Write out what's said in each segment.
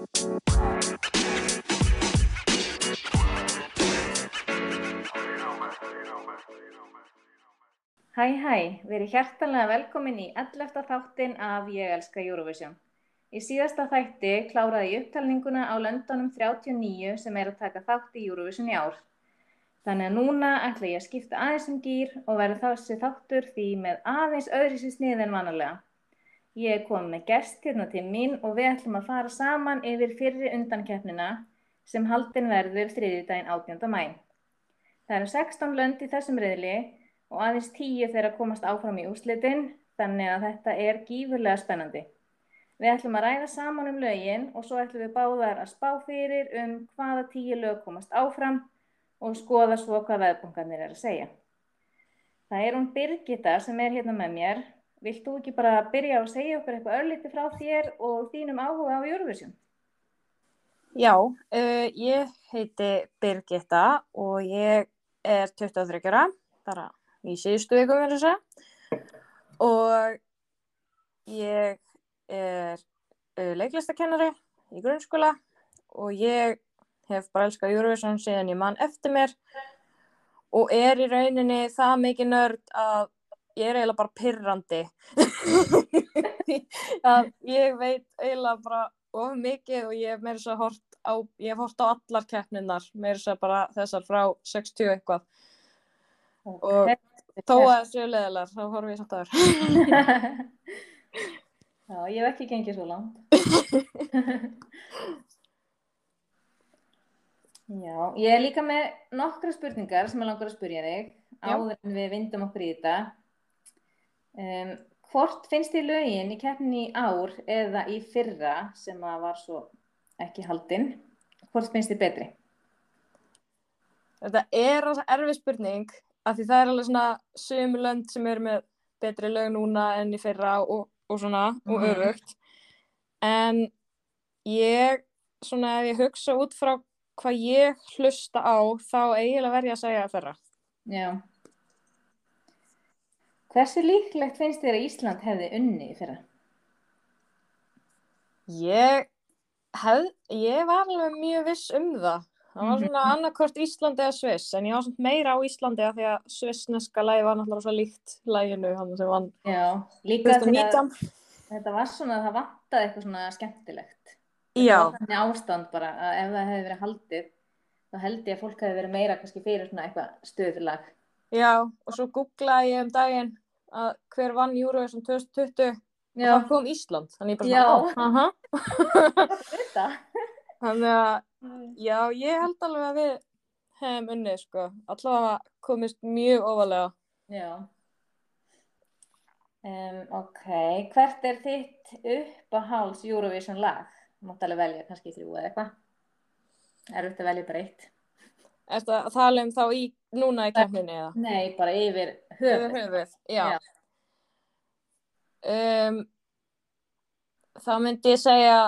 Hæ, verið hjartanlega velkomin í 11. þáttinn af Ég elska Eurovision. Í síðasta þætti kláraði ég upptalninguna á löndunum 39 sem að taka þátt í Eurovision í ár. Þannig að núna ætla ég að skipta aðeins gír og verður þessi þáttur því með aðeins öðruvísi snið en vanalega. Ég kom með gest hérna til mín og við ætlum að fara saman yfir fyrri undankeppnina sem haldin verður þriðjudaginn 18. maí. Það eru 16 lönd í þessum riðli og aðeins 10 þeirra komast áfram í úrslitin, þannig að þetta er gífurlega spennandi. Við ætlum að ræða saman lögin og svo ætlum við báðar að spá fyrir hvaða 10 lög komast áfram og skoða svo hvað veðbankarnir að segja. Það er hún Birgitta sem er hérna með mér. Vilt þú ekki bara byrja að segja okkur eitthvað örlítið frá þér og þínum áhuga á Eurovision? Já, ég heiti Birgitta og ég er 23 ára, bara í síðustu viku verður þess að. Og ég er leiklistakennari í grunnskóla og ég hef bara elskað Eurovision síðan ég man eftir mér og er í rauninni það mikið nörd að ég er eiginlega bara pirrandi. Að ég veit eiginlega bara of mikið og ég hef meira að hort á allar keppninnar, meira að bara þessar frá 60 eitthvað. Og þó að það séu leiðilegar, þá horfum ég samt aður. Já, ég hef ekki gengið svo langt. Já, ég er líka með nokkra spurningar sem ég langar að spyrja þig áður en við vindum okkur í þetta. Hvort finnst þið lögin í keppninni í ár eða í fyrra sem að var svo ekki haldin? Hvort finnst þið betri? Þetta er rosa erfið spurning af því það er alveg svona sum lönd sem eru með betri lög núna en í fyrra og svona og öfugt. En ég svona ef ég hugsa út frá hvað ég hlusta á þá eiginlega verð ég að segja fyrra. Já. Hversu líklegt finnst þér að Ísland hefði unnið í fyrra? Ég var alveg mjög viss það. Það var svona annarkvort Íslandi eða Sviss, en ég var samt meira á Íslandi af því að svissneska lagið var náttúrulega svo líkt laginu hann sem vann. Já, líka þegar þetta var svona að það vantaði eitthvað svona skemmtilegt. Já. Það var þannig ástand bara að ef það hefði verið haldið, þá held ég að fólk hefði verið meira kannski fyrir svona eitthvað stöðulag. Já, og svo googlaði ég daginn að hver vann Eurovision 2020 og þá kom Ísland. Þannig ég bara Þetta. Þannig að, já, ég held alveg að við hefum unnið, sko. Allavega komist mjög ofalega. Já. Ok, hvert er þitt uppáhalds Eurovision lag? Þú mátt alveg velja kannski 3 eða eitthvað. Erfitt að velja bara 1. Ertu að tala þá núna í keppninni eða? Nei, bara yfir höfuð. Yfir höfuð, já. Þá myndi ég segja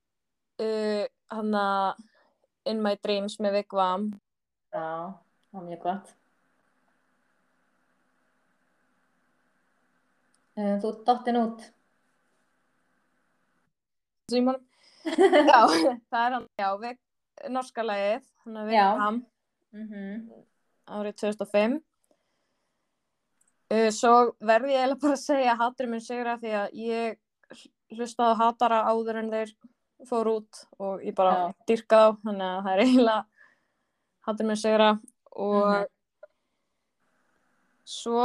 In My Dreams með Vigvam. Já, það var mjög gott. Þú dottin út. Símon? Já, það er hann, já, norska lagið, Vigvam, árið 2005. Svo verði ég eiginlega bara að segja að Hatrið mun sigra því að ég hlustaði á Hatara áður en þeir fór út og ég bara dýrkaði á, þannig að það er eiginlega Hatrið mun sigra og svo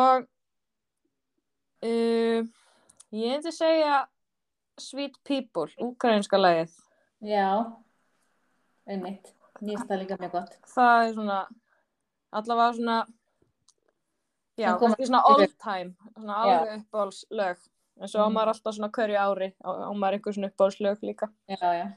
ég myndi segja Sweet People, úkraínska lagið. Já, einmitt. Mér finnst það líka mjög gott. Það er svona, allavega svona, já, kannski svona all time, svona alveg uppáhalds lög. En svo á maður alltaf svona hverju ári, á maður einhver svona uppáhalds lög líka. Já.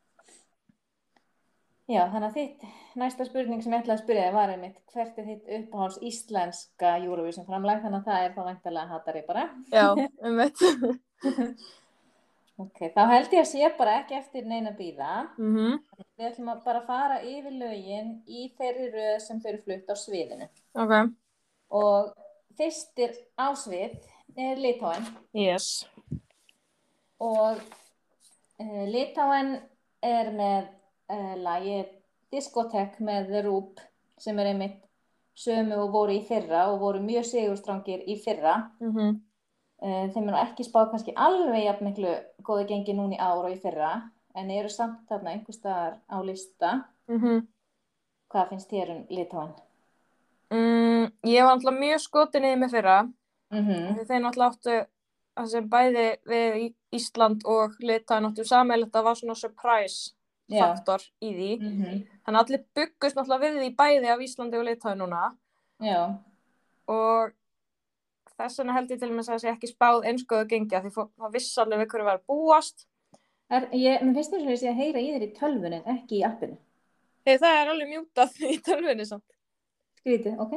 Já, þannig að þitt næsta spurning sem ég ætlaði að spyrja þig var einmitt, hvert er þitt uppáhalds íslenska Eurovision framlag, þannig að það er þá væntanlega Hatari bara. Já, einmitt. Ok, þá held ég að sé bara ekki eftir neina bíða. Við ætlum að bara fara yfir lögin í þeirri röð sem þau eru flutt á sviðinu. Ok. Og fyrstir á svið er Litháen. Yes. Og Litháen er með lagið Discotheque með The Roop sem er einmitt sömu og voru í fyrra og voru mjög sigurstrangir í fyrra. Þeim er nú ekki spáð kannski alveg jafn miklu góðu gengi núna í ár og í fyrra en eru samt þarna einhvers staðar á lista. Hvað finnst þér Litháen? Ég var alltaf mjög skotin í þeim í fyrra. Þeir náttúrulega áttu það sem bæði við Ísland og Litháen áttu sameiginlegt að var svona surprise faktor í því. Þannig að allir byggust náttúrulega við því bæði af Íslandi og Litháen núna. Já. Og þess vegna held ég til að það sé ekki spáð eins góðu gengi af því það vissi alveg við hverju var að búast. Mér finnst þess að ég sé að heyra í þér í tölvunni, ekki í appinu. Það er alveg mjútað í tölvunni samt. Skrítið, ok.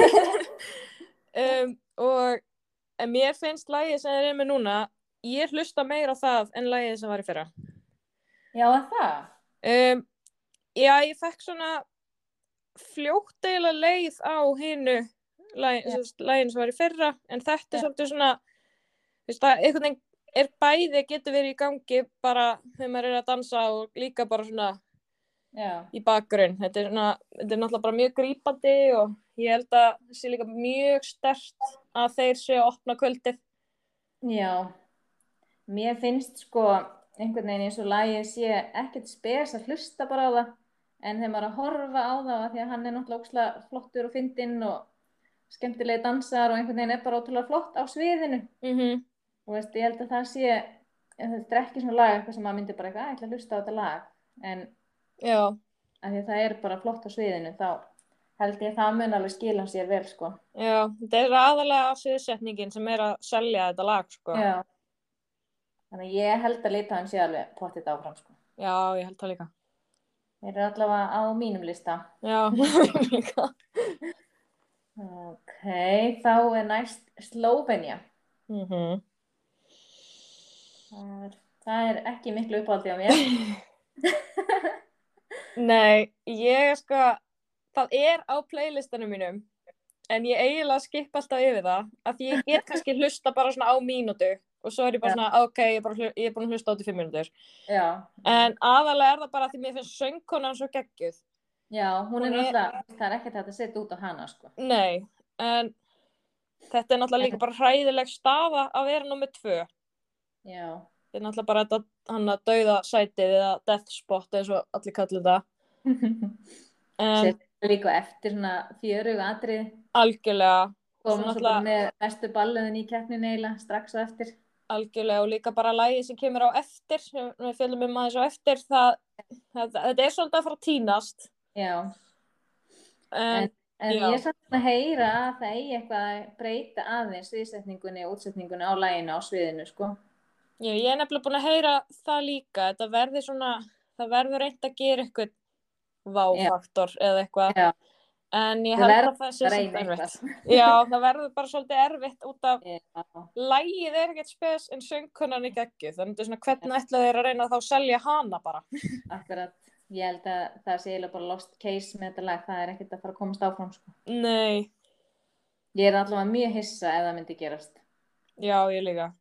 En mér finnst lagið sem þeir eru með núna, ég hlusta meira á það en lagið sem var í fyrra. Já, það? Já, ég fekk svona fljótt eiginlega leið á hinu laginu sem var í fyrra, en þetta er svolítið svona, einhvern veginn bæði getur verið í gangi bara þegar maður að dansa og líka bara svona í bakgrunn. Þetta er náttúrulega bara mjög grípandi og ég held að það sé líka mjög sterkt að þeir séu að opna kvöldið. Já, mér finnst sko einhvern veginn eins og lagið sé ekkert spes að hlusta bara á það en þegar maður að horfa á það því að hann er náttúrulega ógeðslega flottur og fyndinn og skemmtilegi dansar og einhvern veginn bara ótrúlega flott á sviðinu. Og ég held að það sé þetta er ekki svona lag eitthvað sem maður myndi bara eitthvað, ég ætla að hlusta á þetta lag en af því að það bara flott á sviðinu þá held ég að það mun alveg skila sér vel sko. Já, þetta er aðalega sviðsetningin sem að selja þetta lag sko. Já. Þannig að ég held að Litháen sé alveg pottið áfram sko. Já, ég held það líka. Þeir eru allavega á mínum lista. Já, líka. Ok, þá er næst Slóvenía. Það er ekki miklu uppáldi á mér. Nei, ég sko, það er á playlistanum mínum, en ég eiginlega skipp alltaf yfir það, af því ég get kannski hlusta bara svona á mínútu og svo er ég bara svona, ok, ég er búin að hlusta á þetta í 5 mínútur. Já. En aðalega er það bara því mér finnst söngkonan svo geggjuð. Já, hún er náttúrulega, það er ekkert hægt að setja út á hana, sko. Nei, en þetta er náttúrulega líka bara hræðileg staða að vera númer 2. Já. Þetta er náttúrulega bara þetta, hann að dauða sætið eða death spot eins og allir kallir þetta. Setja líka eftir svona fjörugu atrið. Algjörlega. Og svo bara með bestu balluðin í keppninu eiginlega, strax á eftir. Algjörlega, og líka bara lagið sem kemur á eftir, við fjöllum aðeins á eftir, þetta er svolítið að fara að tínast. Já. En ég er samt að heyra að það eigi eitthvað að breyta aðeins sviðsetningunni og útsetningunni á laginu á sviðinu, sko. Já, ég er nefnilega búin að heyra það líka, þetta verður svona, það verður reynt að gera eitthvað váfaktor eða eitthvað. Já. En ég held að það sé svolítið erfitt. Já, það verður bara svolítið erfitt út af lagið er ekkert spes en söngkonan er geggjuð. Þannig svona hvernig ætla þeir að reyna að þá selja hana bara. Akkurat, ég held að það sé eiginlega bara lost case með þetta lag. Það er ekkert að fara að komast áfram, sko. Nei. Ég er allavega mjög hissa ef það myndi gerast. Já, ég líka.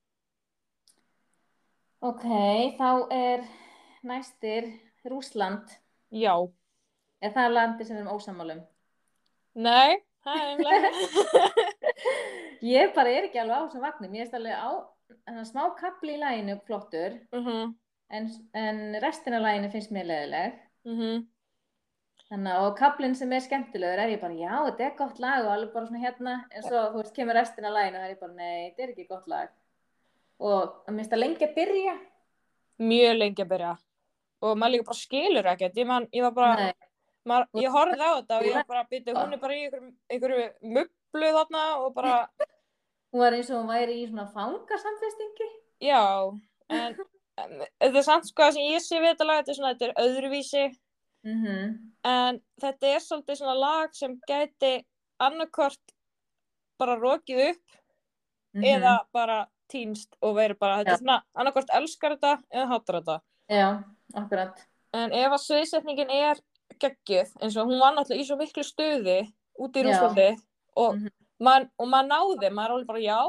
Ok, þá er næstir Rússland. Já. Er það landi sem við erum ósammála um? Nei, það er einhverlega. Ég bara er ekki alveg á þessum vagni. Mér er alveg á smá kapli í laginu flottur, en restin af laginu finnst mér leiðileg. Þannig og kaplinn sem er skemmtilegur er ég bara, já, þetta er gott lag og alveg bara svona hérna, en svo þú veist, kemur restin af laginu og það er ég bara, nei, þetta er ekki gott lag. Og mér finnst það lengi að byrja. Mjög lengi að byrja. Og maður líka bara skilur ekkert. Ég var bara... ég horfði á þetta og ég var bara að byrja, hún er bara í einhverju mublu þarna og bara... Hún var eins og hún væri í svona fangasamfestingi. Já, en þetta er samt sko að sem ég sé við þetta lag, þetta er öðruvísi. En þetta er svolítið svona lag sem gæti annarkvort bara rokið upp eða bara týnst og verið bara, þetta er svona annarkvort elskar þetta eða hatar þetta. Já, akkurat. En ef að sviðsetningin er geggjuð, eins og hún var náttúrulega í svo miklu stuði út í Rússlandi og maður náði, maður er alveg bara já,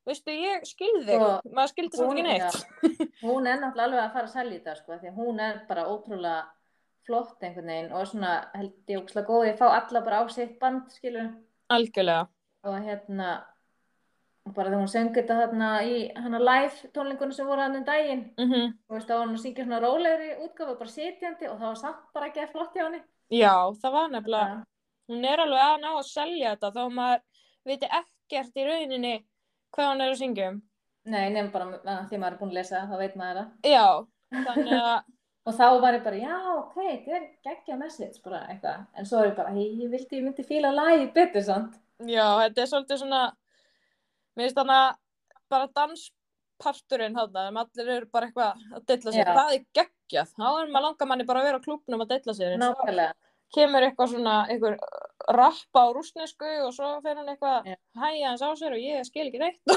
veistu, ég skil þig, maður skildi samt ekki neitt. Hún náttúrulega alveg að fara að selja þetta, sko, því að hún bara ótrúlega flott einhvern veginn og svona held ég ógeðslega góð, ég fá alla bara á sitt band, skilur. Algjörlega. Og bara þegar hún söng þetta þarna í hana live tónleikunum sem voru hann daginn, og veist, þá var hún að syngja svona rólegri útgáfu, bara sitjandi og það var samt bara ekki flott hjá henni. Já, það var nefnilega, hún alveg að ná að selja þetta, þá maður viti ekkert í rauninni hvað hún að syngja um. Nei, nefnum bara því maður búin að lesa, þá veit maður það. Já, þannig að... Og þá var ég bara, já, ok, þetta geggjað message, bara eitthvað. En svo ég bara, ég myndi fíla lagið betur, sant? Já, þetta svolítið svona, mér finnst þarna bara dansparturinn þarna, allir eru bara eitthvað að dilla sér. Það geggjað, þá maður langar manni bara að vera á klúbbnum að dilla sér. Nákvæmlega. Kemur eitthvað svona, einhver rappa á rússnesku og svo fer hann eitthvað hæja hans á sér og ég skil ekki neitt.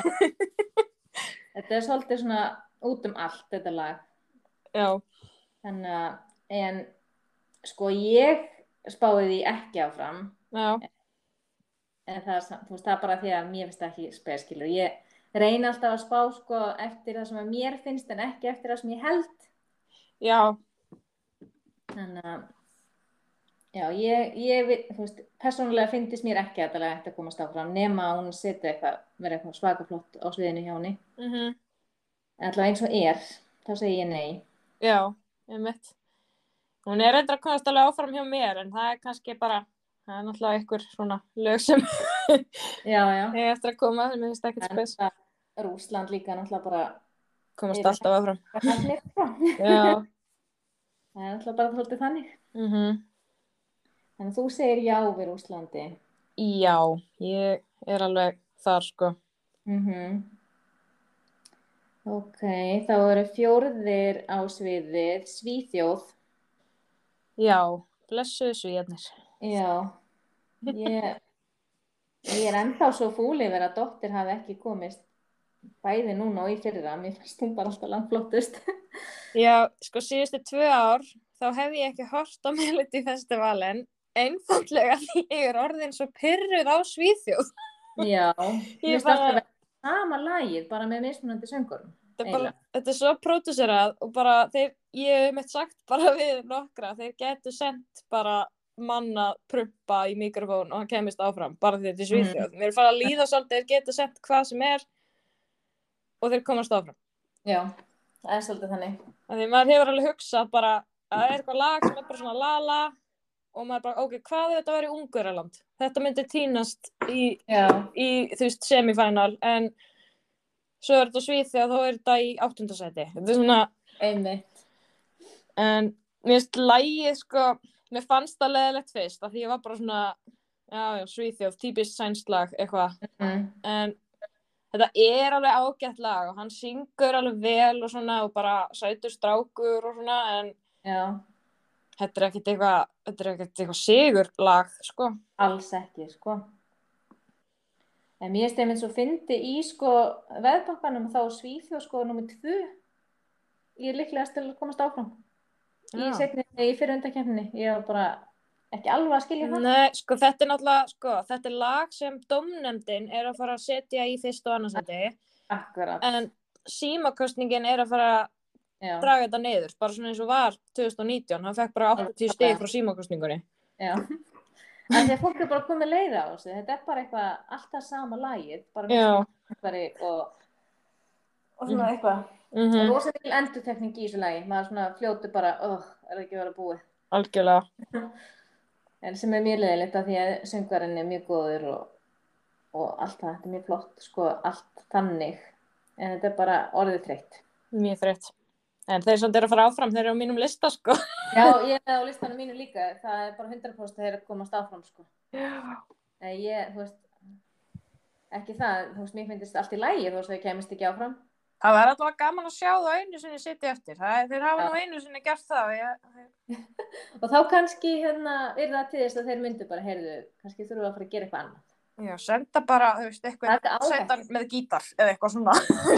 Þetta svolítið svona út allt, þetta lag. Já. Þannig að, en sko ég spáði því ekki áfram. Já. En það, þú veist, það bara því að mér finnst það ekki speskilur. Ég reyni alltaf að spá sko eftir það sem að mér finnst en ekki eftir það sem ég held. Já. Þannig að, já, ég þú veist, persónulega finnst mér ekki að þetta lag ætti að komast áfram nema að hún setja vera eitthvað svaka flott á sviðinu hjá henni. En alltaf eins og þá segi ég nei. Já, einmitt. Hún reyndar að komast alveg áfram hjá mér en það kannski bara, það náttúrulega einhver svona lög sem ég eftir að koma sem ég finnst ekkert spes. Rússland líka náttúrulega bara komast alltaf áfram. Já. Það náttúrulega bara svolítið þannig. Þannig að þú segir já við Rússlandi. Já, ég alveg þar sko. Ok, þá eru 4 á sviðið, Svíþjóð. Já, blessuðu Svíarnir. Já, ég ennþá svo fúl yfir að dóttir hafi ekki komist bæði núna og í fyrra. Mér finnst hún bara alltaf langflottust. Já, sko síðustu 2 ár þá hef ég ekki hort á Melody Festivalin einfaldlega því ég orðin svo pirruð á Svíþjóð. Já, ég finnst alltaf að sama lagið, bara með mismunandi söngurum. Þetta svo pródúserað og bara ég hef mitt sagt bara við nokkra, þeir getur sendt bara manna prumpa í mikrofón og hann kemist áfram, bara því þetta er Svíþjóð. Mér fara að líða svolítið, þeir geta sendt hvað sem og þeir komast áfram. Já, það er svolítið þannig. Því maður hefur alveg hugsað bara að það er eitthvað lag sem bara svona la og maður bara, ok, hvað ef þetta væri Ungverjaland? Þetta myndi tínast í þú veist, semifinal, en svo þetta Svíþjóð, þá þetta í 8. sæti. Þetta svona... Einmitt. En mér finnst lagið, sko, mér fannst það leiðilegt fyrst, af því ég var bara svona, já, Svíþjóð, típist sænskt lag, eitthvað. En þetta alveg ágætt lag og hann syngur alveg vel og svona, og bara sætur strákur og svona, en... Já. Þetta ekkert eitthvað sigurlag, sko. Alls ekki, sko. En mér finnst einmitt svo fyndi í, sko, veðbakkanum þá Svíþjóð, sko, númer 2. Ég líklegast til að komast áfram. Í fyrir undankeppninni. Ég var bara ekki alveg að skilja það. Nei, sko, þetta náttúrulega, sko, þetta lag sem dómnefndin að fara að setja í 1. og 2. sæti. Akkurat. En símakostningin að fara draga þetta niður, bara svona eins og var 2019, hann fekk bara 80 stig frá símakostningunni. Já, en því að fólk bara komið leið á þessu, þetta bara eitthvað alltaf sama lagið, bara mjög og svona eitthvað. Það er rosa mikil endurtekning í þessu lagi, maður svona fljótu bara, það ekki verið að búið. Algjörlega. En sem mjög leiðilegt að því að söngvarinn mjög góður og allt það, þetta mjög flott, sko, allt þannig, en þetta bara orðið þreytt. Mjög þreytt. En þeir sem að fara áfram, þeir á mínum lista, sko. Já, ég á listanum mínu líka. Það bara 100% þeir komast áfram, sko. Já. Þú veist, ekki það, þú veist, mér finnst allt í lagi, þú veist, þeir kemist ekki áfram. Það var alltaf gaman að sjá það einu sinni sitja eftir. Þeir hafa nú einu sinni gert það. Og þá kannski, það til þess að þeir myndu bara, heyrðu, kannski þurfum við að fara að gera eitthvað annað. Já, senda bara, þú veist, eitthvað, senda með gítar eða eitthvað svona.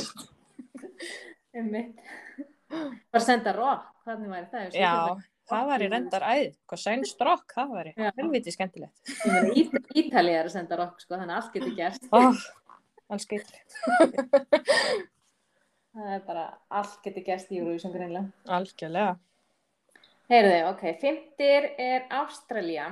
Bara senda rock, hvernig væri það? Já, það væri reyndar æð, sænst rock, það væri helviti skemmtilegt. Ítalið að senda rock, sko, þannig að allt getur gerst. alls geitur. Það er bara, allt getur gerst í Eurovision greinlega. Algjörlega. Heyrðu, ok, fimmtir er Ástralía.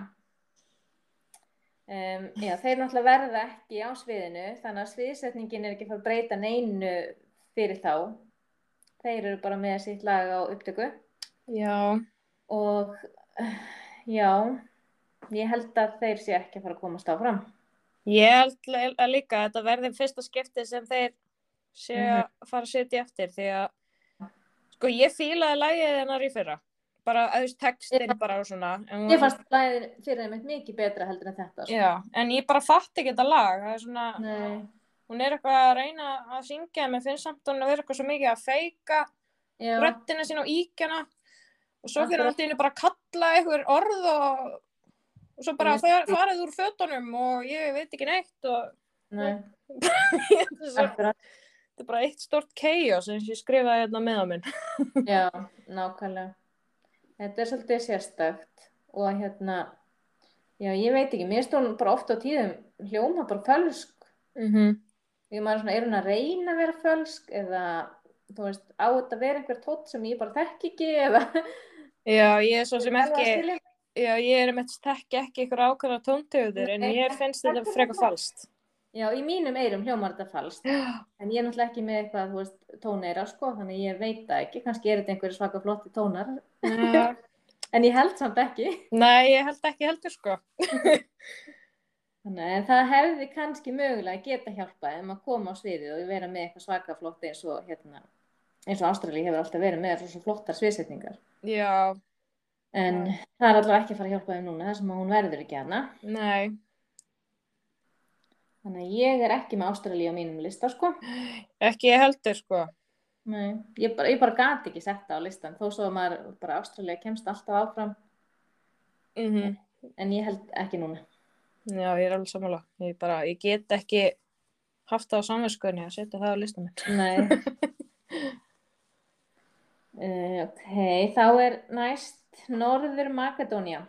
Já, þeir náttúrulega verða ekki á sviðinu, þannig að sviðsetningin er ekki að fara að breyta neinu fyrir þá. Þeir eru bara með sitt lag á upptöku. Já. Og já, ég held að þeir sé ekki að fara að komast áfram. Ég held að líka að þetta verði fyrsta skipti sem þeir sé að fara að setja eftir, því að sko ég fílaði lagið hennar í fyrra. Bara auðvitað textin bara og svona. Ég fannst lagið fyrir þeim mikið betra heldur en þetta. Sko. Já, en ég bara fatt ekki þetta lag. Það er svona, hún er eitthvað að reyna að syngja, en mér finnst samt hún að vera eitthvað svo mikið að feika röddina sína og íkjana. Og svo fyrir alltaf henni bara að kalla einhver orð og svo bara farið úr fötunum og ég veit ekki neitt og þetta er bara eitt stort chaos eins og ég skrifaði hérna með á minn. Já, nákvæmlega. Þetta er svolítið sérstakt og já, ég veit ekki, mér stóð bara oft á tíðum hljóma bara fölsk. Ég maður svona, er hún að reyna að vera fölsk eða, þú veist, á þetta að vera einhver tótt sem ég bara þekki ekki eða... Já, ég er svo sem ekki, já, ég er með þekki ekki einhver ákveðna tóntegundir en mér finnst þetta frekar falskt. Já, í mínum eyrum hljómar þetta falskt, en ég er náttúrulega ekki með eitthvað, þú veist, tóneyra, sko, þannig ég veit það ekki, kannski er þetta einhverju svaka flotti tónar, en ég held samt ekki. Nei, ég held ekki heldur, sko. Þannig, en það hefði kannski mögulega geta hjálpað að koma á sviðið og vera með eitthvað svaka flotti eins og Ástralía hefur alltaf verið með svo flottar sviðsetningar. Já. En það er allavega ekki að fara að hjálpa þeim núna, þar sem hún verður ekki hana. Nei. Þannig að ég er ekki með Ástralíu á mínum lista, sko. Ekki ég heldur, sko. Nei, ég bara gat ekki setta á listan, þó svo að maður bara Ástralía kemst alltaf áfram. En ég held ekki núna. Já, ég er alveg sammála. Ég get ekki haft það á samviskunni að setja það á listan minn. Nei. Ok, þá er næst Norður Makedónía.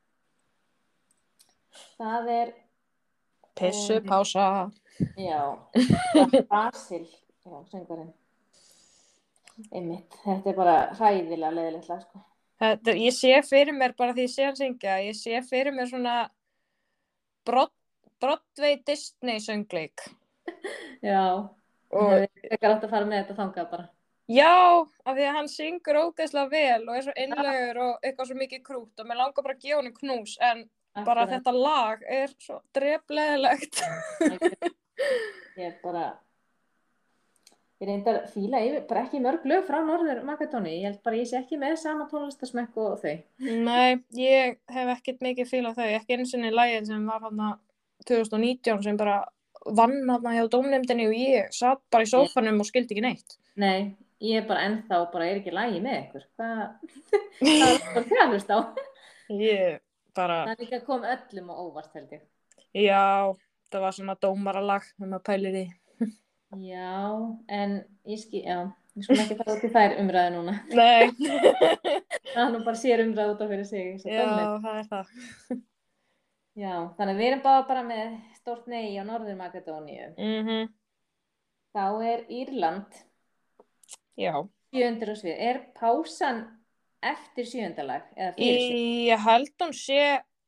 Það er Pissupása. Já, Basil, já, söngvarinn. Einmitt, þetta er bara hræðilega leiðilegt lag, sko. Ég sé fyrir mér, bara því ég sé hann syngja, ég sé fyrir mér svona Broadway Disney söngleik. Já, og það er átt að fara með þetta þangað bara. Já, af því að hann syngur ógeðslega vel og er svo einlegur og eitthvað svo mikið krút og mér langar bara að gefa honum knús en bara þetta lag er svo drepleðilegt. Ég reyndar að fíla yfir, bara ekki mörg lög frá Norður Makedóníu, ég held bara ég sé ekki með sama tónlistasmekk og þau. Nei, ég hef ekkert mikið fílað þau, ekki eins og lagið sem var hann 2019 sem bara vann hann hjá dómnefndinni og ég satt bara í sófanum og skildi ekki neitt. Nei, ég bara ennþá er ekki lagið með ykkur. Það er bara þjálfust á. Það líka kom öllum á óvart held ég. Já, það var svona dómaralag maður pælir í. Já, en ég svona ekki fara út í þær umræðu núna. Nei. Það er nú bara sér umræðu út af fyrir sig. Já, það er það. Já, þannig við erum bara með stórt nei á Norður Makedóníu. Þá er Írland. Já. 7. á svið. Er pásan eftir 7. lag eða fyrir 7? Ég held hún sé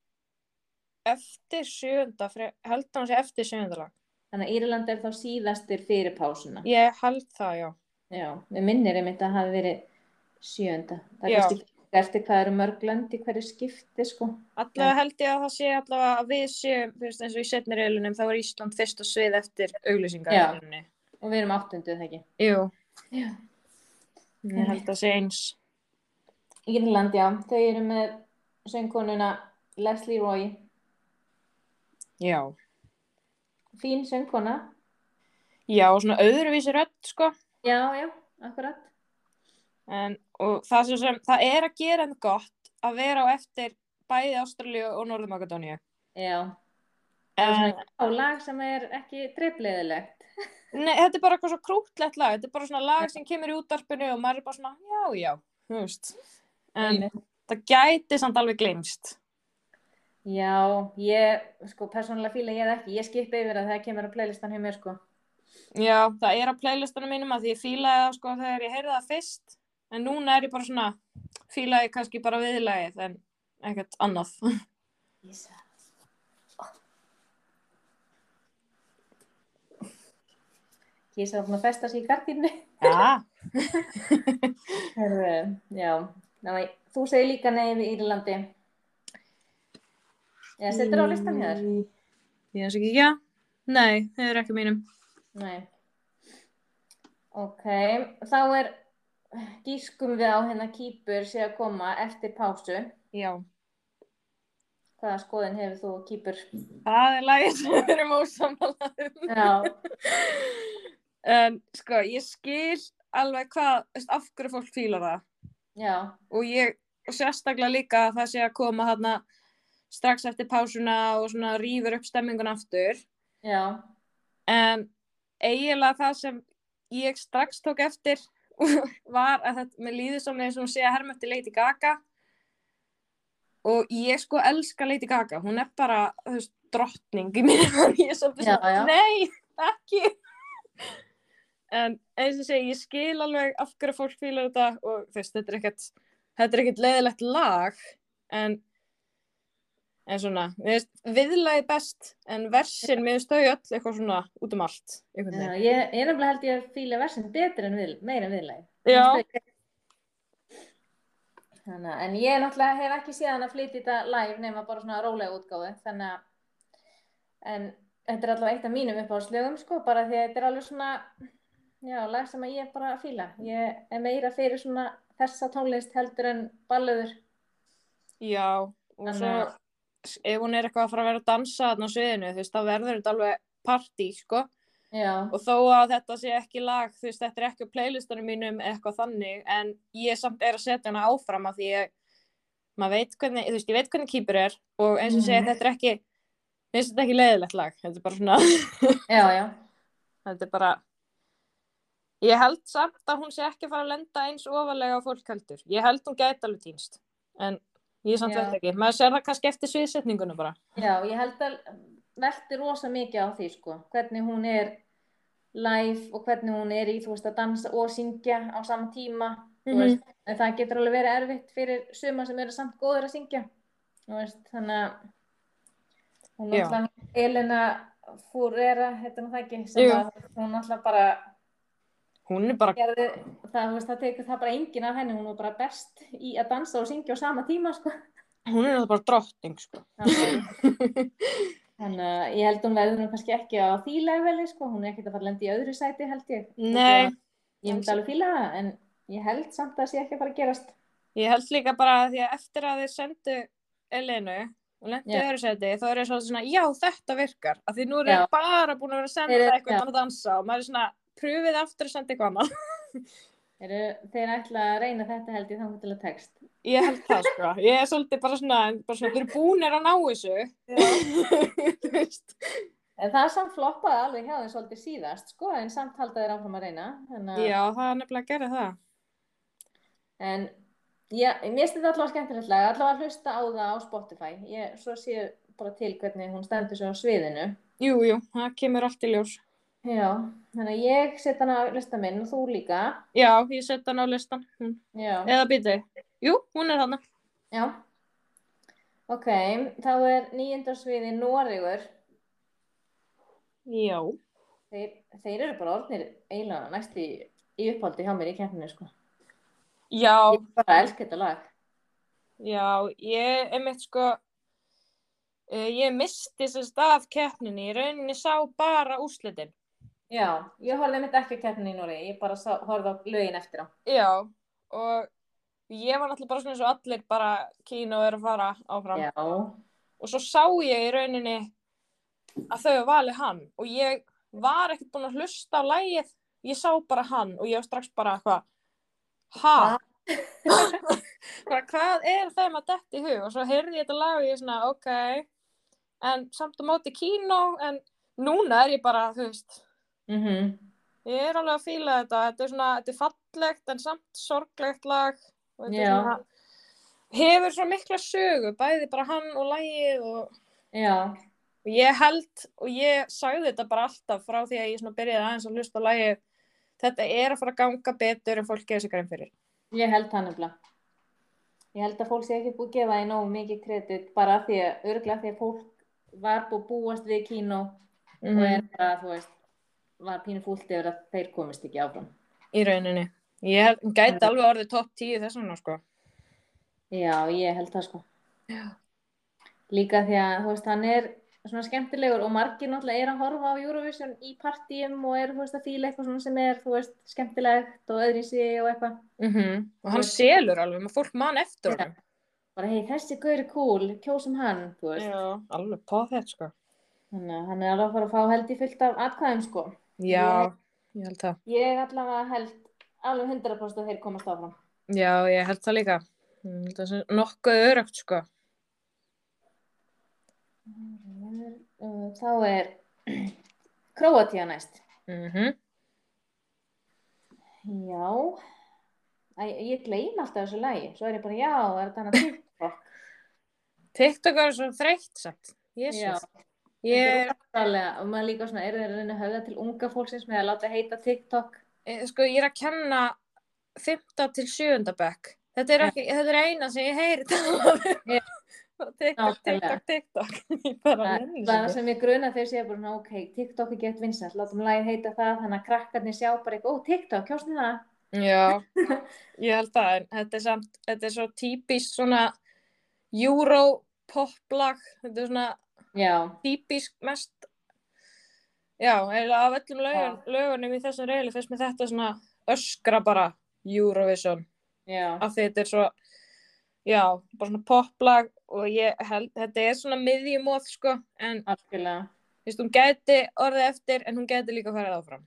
eftir 7. lag. Þannig að Írland er þá síðastur fyrir pásuna. Ég held það, já. Já, við minnir einmitt að það hafi verið 7. Það er kannski eftir hvað eru mörg lönd í hverju skipti, sko. Allavega held ég að það sé allavega að við séum, þú veist, eins og í seinni riðlunum, þá er Ísland fyrst á svið eftir auglýsingar. Já, og við erum 8. eða ekki? Jú. Já. Ég held að sé eins. Írland, já, þau eru með söngkonuna Lesley Roy. Já. Fín söngkona. Já, og svona öðruvísi rödd, sko. Já, akkurat. Og það er að gera henni gott að vera á eftir bæði Ástralíu og Norður Makedóníu. Já. Það er svona á lag sem er ekki drepleiðilegt. Nei, þetta er bara eitthvað svo krútlegt lag. Þetta er bara svona lag sem kemur í útvarpinu og maður er bara svona, já, þú veist. En það gæti samt alveg gleymst. Já, ég, sko, persónulega fíla ég það ekki. Ég skipi yfir að það kemur á playlistan hjá mér, sko. Já, það er á playlistanum mínum að því ég fílaði það sko þegar ég heyrði það fyrst. En núna er ég bara svona, fílaði kannski bara viðlagið en ekkert annað. Kísa var búin að festa sig í gardínunni. Já. Já. Ná, þú segir líka nei við Írlandi. Eða setur á listan hér? Ég veist ekki, já. Nei, það er ekki mínum. Nei. Ok, þá gískum við á hérna Kýpur sé að koma eftir pásu. Já. Hvaða skoðun hefur þú á Kýpur? Það er lagið sem við erum ósammála um. Já. En sko, ég skil alveg af hverju fólk fílar það. Já. Og sérstaklega líka að það sé að koma þarna strax eftir pásuna og svona rífur upp stemminguna aftur. Já. En eiginlega það sem ég strax tók eftir var að mér líður svona eins og hún sé að herma eftir Lady Gaga. Og ég sko elska Lady Gaga. Hún er bara, þú veist, drottning í mér. Ég er svolítið svona, nei, ekki. En eins og segi, ég skil alveg af hverju fólk fílar þetta og þú veist, þetta er ekkert leiðilegt lag, en svona, viðlagið best, en versin, mér finnst þau öll eitthvað svona út allt. Já, ég nefnilega held ég að fíla versin betur en meira en viðlagið. Já. Þannig, en ég náttúrulega hef ekki séð hann að flytja þetta live nema bara svona rólega útgáfu, þannig að, en þetta er allavega eitt af mínum uppáhaldslögum, sko, bara því að þetta er alveg svona, já, lag sem að ég bara fíla. Ég er meira fyrir svona þessa tónlist heldur en ballöður. Já, og svo ef hún er eitthvað að fara að vera að dansa þarna á sviðinu, þú veist, þá verður þetta alveg partí, sko. Já. Og þó að þetta sé ekki lag, þú veist, þetta er ekki á playlistanum mínum eitthvað þannig, en ég samt er að setja hana áfram af því maður veit hvernig, þú veist, ég veit hvernig Kýpur er og eins og segja, þetta er ekki, finnst þetta ekki leiðilegt lag, þetta er bara svona. Já. Þetta er bara, ég held samt að hún sé ekki að fara að lenda eins ofarlega á fólk heldur. Ég held hún gæti alveg týnst, en ég samt veit ekki. Maður sér það kannski eftir sviðsetningunum bara. Já, ég held að velti rosa mikið á því, sko, hvernig hún er live og hvernig hún er í, þú veist, að dansa og syngja á sama tíma, þú veist, en það getur alveg verið erfitt fyrir suma sem eru samt góður að syngja, þú veist, þannig að hún alltaf, Elena Furera, þetta er nú það ekki, sem að hún alltaf bara, hún er bara, gerði, það, þú veist, það tekur það bara enginn af henni, hún var bara best í að dansa og syngja á sama tíma, sko. Hún er bara drottning, sko. Þannig að ég held hún verður nú kannski ekki á því leveli, sko, hún er ekkert að fara að lenda í öðru sæti, held ég. Nei. Ég myndi alveg fíla það, en ég held samt að það sé ekki að fara að gerast. Ég held líka bara því að eftir að þið sendu Elenu og lendi í öðru sæti, þá er ég svona, já, þetta virkar. Af því nú er ég bara búin að vera að senda eitthvað að dansa og maður er svona, pröfið aftur að senda eitthvað annað. Þeir ætla að reyna þetta, held ég, þannig til að text. Ég held það, sko. Ég er svolítið bara svona þeir eru búnir að ná þessu. Þú veist. En það samt floppaði alveg hjá þeim svolítið síðast, sko, en samt halda þeir áfram að reyna. Já, það er nefnilega að gera það. En, já, mér finnst þetta allavega skemmtilegt lag, allavega að hlusta á það á Spotify. Svo sé bara til hvernig hún stendur svo á sviðinu. Jú, það kemur allt í ljós. Já, þannig að ég set hana á listan minn og þú líka. Já, ég set hana á listan. Já. Eða býtu. Jú, hún er þarna. Já. Ok, þá er 9. sviði Noregur. Já. Þeir eru bara orðnir eiginlega næst í upphaldi hjá mér í keppninu, sko. Já. Ég bara elska þetta lag. Já, ég einmitt sko, ég misti þess af keppninni, í rauninni sá bara úrslitin. Já, ég horfði einmitt ekki á keppnina í Noregi, ég bara horfði á lögin eftir á. Já, og ég var náttúrulega bara svona eins og allir bara Kino er að fara áfram. Já. Og svo sá ég í rauninni að þau valið hann og ég var ekkert búin að hlusta á lagið, ég sá bara hann og ég var strax bara hvað er þeim að detta í hug? Og svo heyrði ég þetta lag og ég svona, ok, en samt á móti Kino, en núna er ég bara, þú veist, ég er alveg að fíla þetta er svona, þetta er fallegt en samt sorglegt lag og þetta er svona, hefur svo mikla sögu, bæði bara hann og lagið og já, Og ég held, og ég sagði þetta bara alltaf frá því að ég svona byrjaði aðeins að hlusta á lagið, þetta er að fara að ganga betur en fólk gefur sig grein fyrir. Ég held það nefnilega. Ég held að fólk sé ekki búið að gefa því nógu mikið kredit bara af því að, örugglega af því að fólk var búið að búast við Kino og er bara, þú veist, var pínu fúlt yfir að þeir komist ekki áfram. Í rauninni. Ég held, hún gæti alveg orðið topp 10 þess vegna, sko. Já, ég held það, sko. Já. Líka því að, þú veist, hann er svona skemmtilegur og margir náttúrulega er að horfa á Eurovision í partíum og er, þú veist, að fíla eitthvað svona sem er, þú veist, skemmtilegt og öðruvísi og eitthvað. Og hann selur alveg, fólk man eftir honum. Bara, hei, þessi gaur er cool, kjósum hann, þú veist. Já, alveg på þetta, sko. Þannig að hann er alveg að fara að fá held í fullt af atkvæðum, sko. Já, ég held það. Ég allavega held alveg 100% að þeir komast áfram. Já, ég held það líka. Ég held það sé nokkuð öruggt, sko. Þá er Króatía næst. Já. Ég gleymi alltaf þessu lagi. Svo er ég bara, já, er þetta hana TikTok? TikTok er svo þreytt satt. Jesus. Ég og maður líka svona, þeir að reyna að höfða til unga fólksins með að láta heita TikTok? Sko, ég er að kenna 5. til 7. bekk. Þetta er eina sem ég heyri tala TikTok. Það sem ég gruna þegar sé bara, ok, TikTok er gett vinsælt, látum lagið heita það, þannig að krakkarnir sjá bara eitthvað, TikTok, kjósni það. Já, ég held það, en þetta er svo típist svona Euro-pop-lag, þetta er svona típist mest, já, eiginlega af öllum lögunum í þessum reyli fyrst með þetta svona öskra bara Eurovision, af því þetta er svo, já, bara svona pop-lag og ég held, þetta er svona miðjumóð, sko, en algjörlega, hún gæti orðið eftir, en hún gæti líka farið áfram.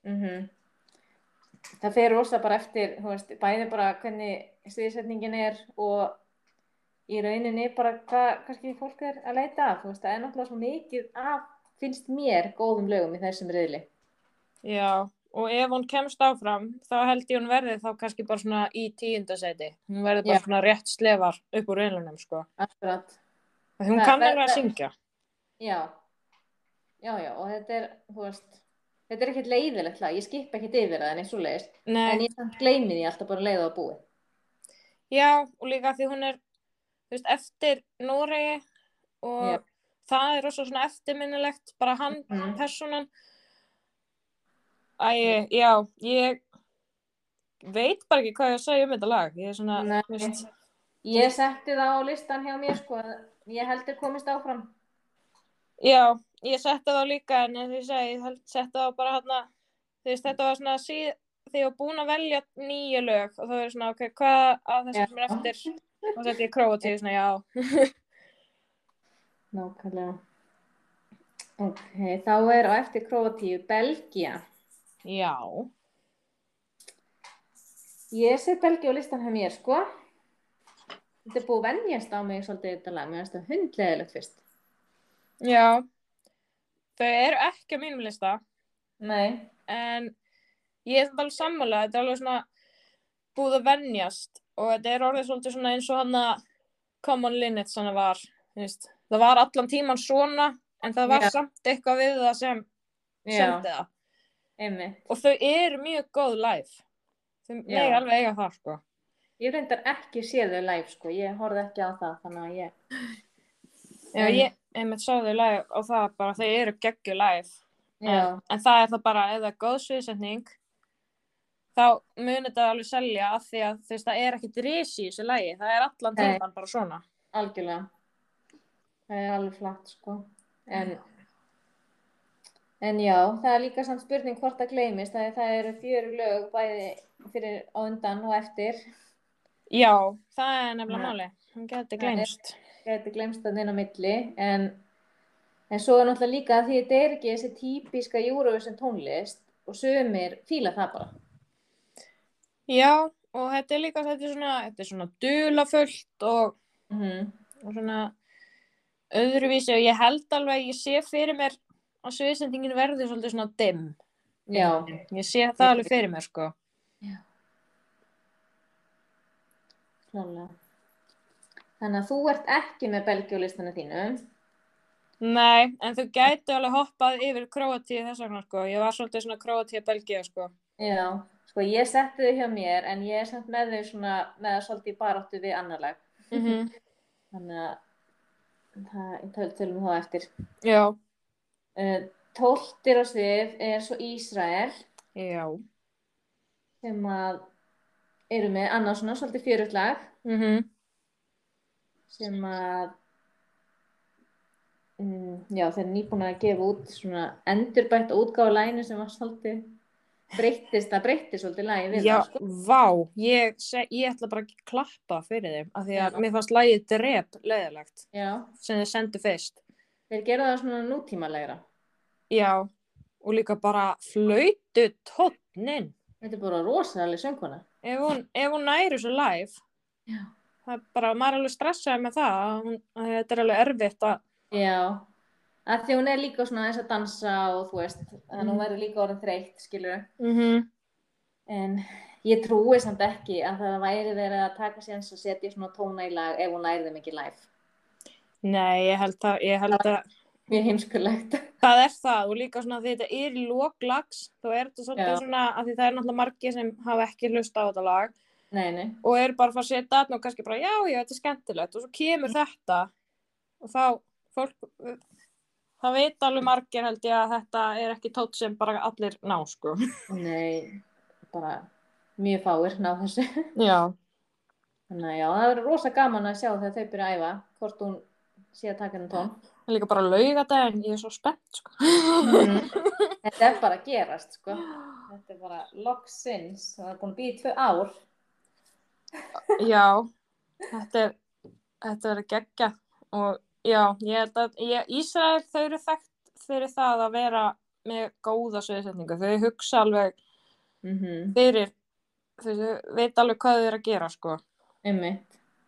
Það fer rosa bara eftir, þú veist, bæði bara hvernig sviðsetningin er og í rauninni bara hvað kannski fólk er að leita af, þú veist, það er náttúrulega svo mikið af, finnst mér, góðum lögum í þessum riðli. Já, og ef hún kemst áfram, þá held ég hún verði þá kannski bara svona í 10. sæti. Hún verði bara svona rétt slefar upp úr riðlunum, sko. Akkurat. Hún kann alveg að syngja. Já, og þetta er, þú veist, þetta er ekkert leiðilegt lag, ég skipa ekkert yfir það en eins og leiðist, en ég samt gleymi því alltaf bara leið á að búi. Já, og líka því hún er, þú veist, eftir Noregi og það er rosa svona eftirminnilegt, bara hann, persónan. Ég veit bara ekki hvað ég að segja þetta lag, ég er svona, veist. Ég setti það á listan hjá mér, sko, ég heldur komist áfram. Já, ég setti það líka en því ég setti það bara hérna, þú veist, þetta var svona þegar ég var búin að velja 9 lög og það verið svona, ok, hvað af þessum sem er eftir og setti ég Króatíu, svona, já. Nákvæmlega. Ok, þá er á eftir Króatíu Belgía. Já. Ég set Belgíu á listan hjá mér, sko. Þetta er búið að venjast á mig svolítið þetta lag, mér finnst það hundleiðilegt fyrst. Já, þau eru ekki á mínum lista. Nei. En ég er alveg sammála, þetta er alveg svona búið að venjast og þetta er orðið svolítið svona eins og hann að Common Linnet svona var, þú veist. Það var allan tíman svona, en það var samt eitthvað við það sem seldi það. Einmitt. Og þau eru mjög góð live. Þau mega alveg eiga það, sko. Ég reyndar ekki séð þau live, sko. Ég horfði ekki á það, þannig að ég... Já, ég sá þau live á það bara, þau eru geggjuð live. En það er það bara, ef það er góð sviðsetning, þá mun þetta alveg selja af því að þú veist, það er ekkert risi í þessu lagi. Það er allan tíman bara svona. Algjörlega. Það er alveg flatt, sko. En já, það er líka samt spurning hvort það gleymist. Það eru 4 lög bæði fyrir á undan og eftir. Já, það er nefnilega máli. Hún geti gleymst. Geti gleymst það inn á milli, en svo er náttúrulega líka að því þetta er ekki þessi típiska Eurovision tónlist og sumir fíla það bara. Já, og þetta er líka, þetta er svona dularfullt og svona öðruvísi og ég held alveg að ég sé fyrir mér að sviðsendingin verður svolítið svona dimm. Já. Ég sé það alveg fyrir mér, sko. Já. Klálega. Þannig að þú ert ekki með Belgíu á listanum þínu. Nei, en þú gæti alveg hoppað yfir Króatíu þess vegna, sko. Ég var svolítið svona Króatíu-Belgía, sko. Já, sko ég setti þau hjá mér en ég er samt með þau svona með það svolítið í baráttu við annar lag. Mhm. Þannig að tölum þá eftir. Já. 12. á svið er svo Ísrael Já. sem að eru með annað svona svolítið fjörugt lag Mhm. sem að já, þeir eru nýbúin að gefa út svona endurbætt útgáfa laginu sem var svolítið það breyttist svolítið lagi við Já, það, sko. vá, ég ætla bara að klappa fyrir þeim af því að Já. mér fannst lagið drep leiðilegt Já, sem þeir sendu fyrst. þeir gera það svona nútímalegra. Já, og líka bara flautu tónnin. Þetta er bara rosalega söngkona. Ef hún næri svo live, Já. það er bara, maður er alveg stressaði með það, að þetta er alveg erfitt að... Já, að því hún er líka svona þess að dansa og þú veist, þannig hún verður líka orðin þreytt, skilur. En ég trúi samt ekki að það væri verið að taka séns að setja svona tóna í lag ef hún næri þeim ekki live. Nei, ég held að Mjög heimskulegt. það er það og líka svona því þetta er í lok lags, þá er þetta svolítið svona, að því það er náttúrulega margir sem hafa ekki hlustað á þetta lag. Nei. Og eru bara að fara að setja þarna og kannski bara, já, þetta er skemmtilegt og svo kemur þetta og þá, fólk, það veit alveg margir held ég að þetta er ekki tótt sem bara allir ná, sko. Nei, bara mjög fáir ná þessu. Já. Þannig að já, það verður rosa gaman að sjá þegar þau byrja að æfa, hvort hún sé að taka henni tón. Það er líka bara laugardaginn, ég er svo spennt, sko. Þetta er bara að gerast, sko. Þetta er bara loksins, það er búin að býja í 2 ár. Já, þetta verður geggjað og já, ég held að Ísrael, þau eru þekkt fyrir það að vera með góða sviðsetningu. Þau hugsa alveg fyrir, þau veit alveg hvað þau eru að gera, sko. Einmitt.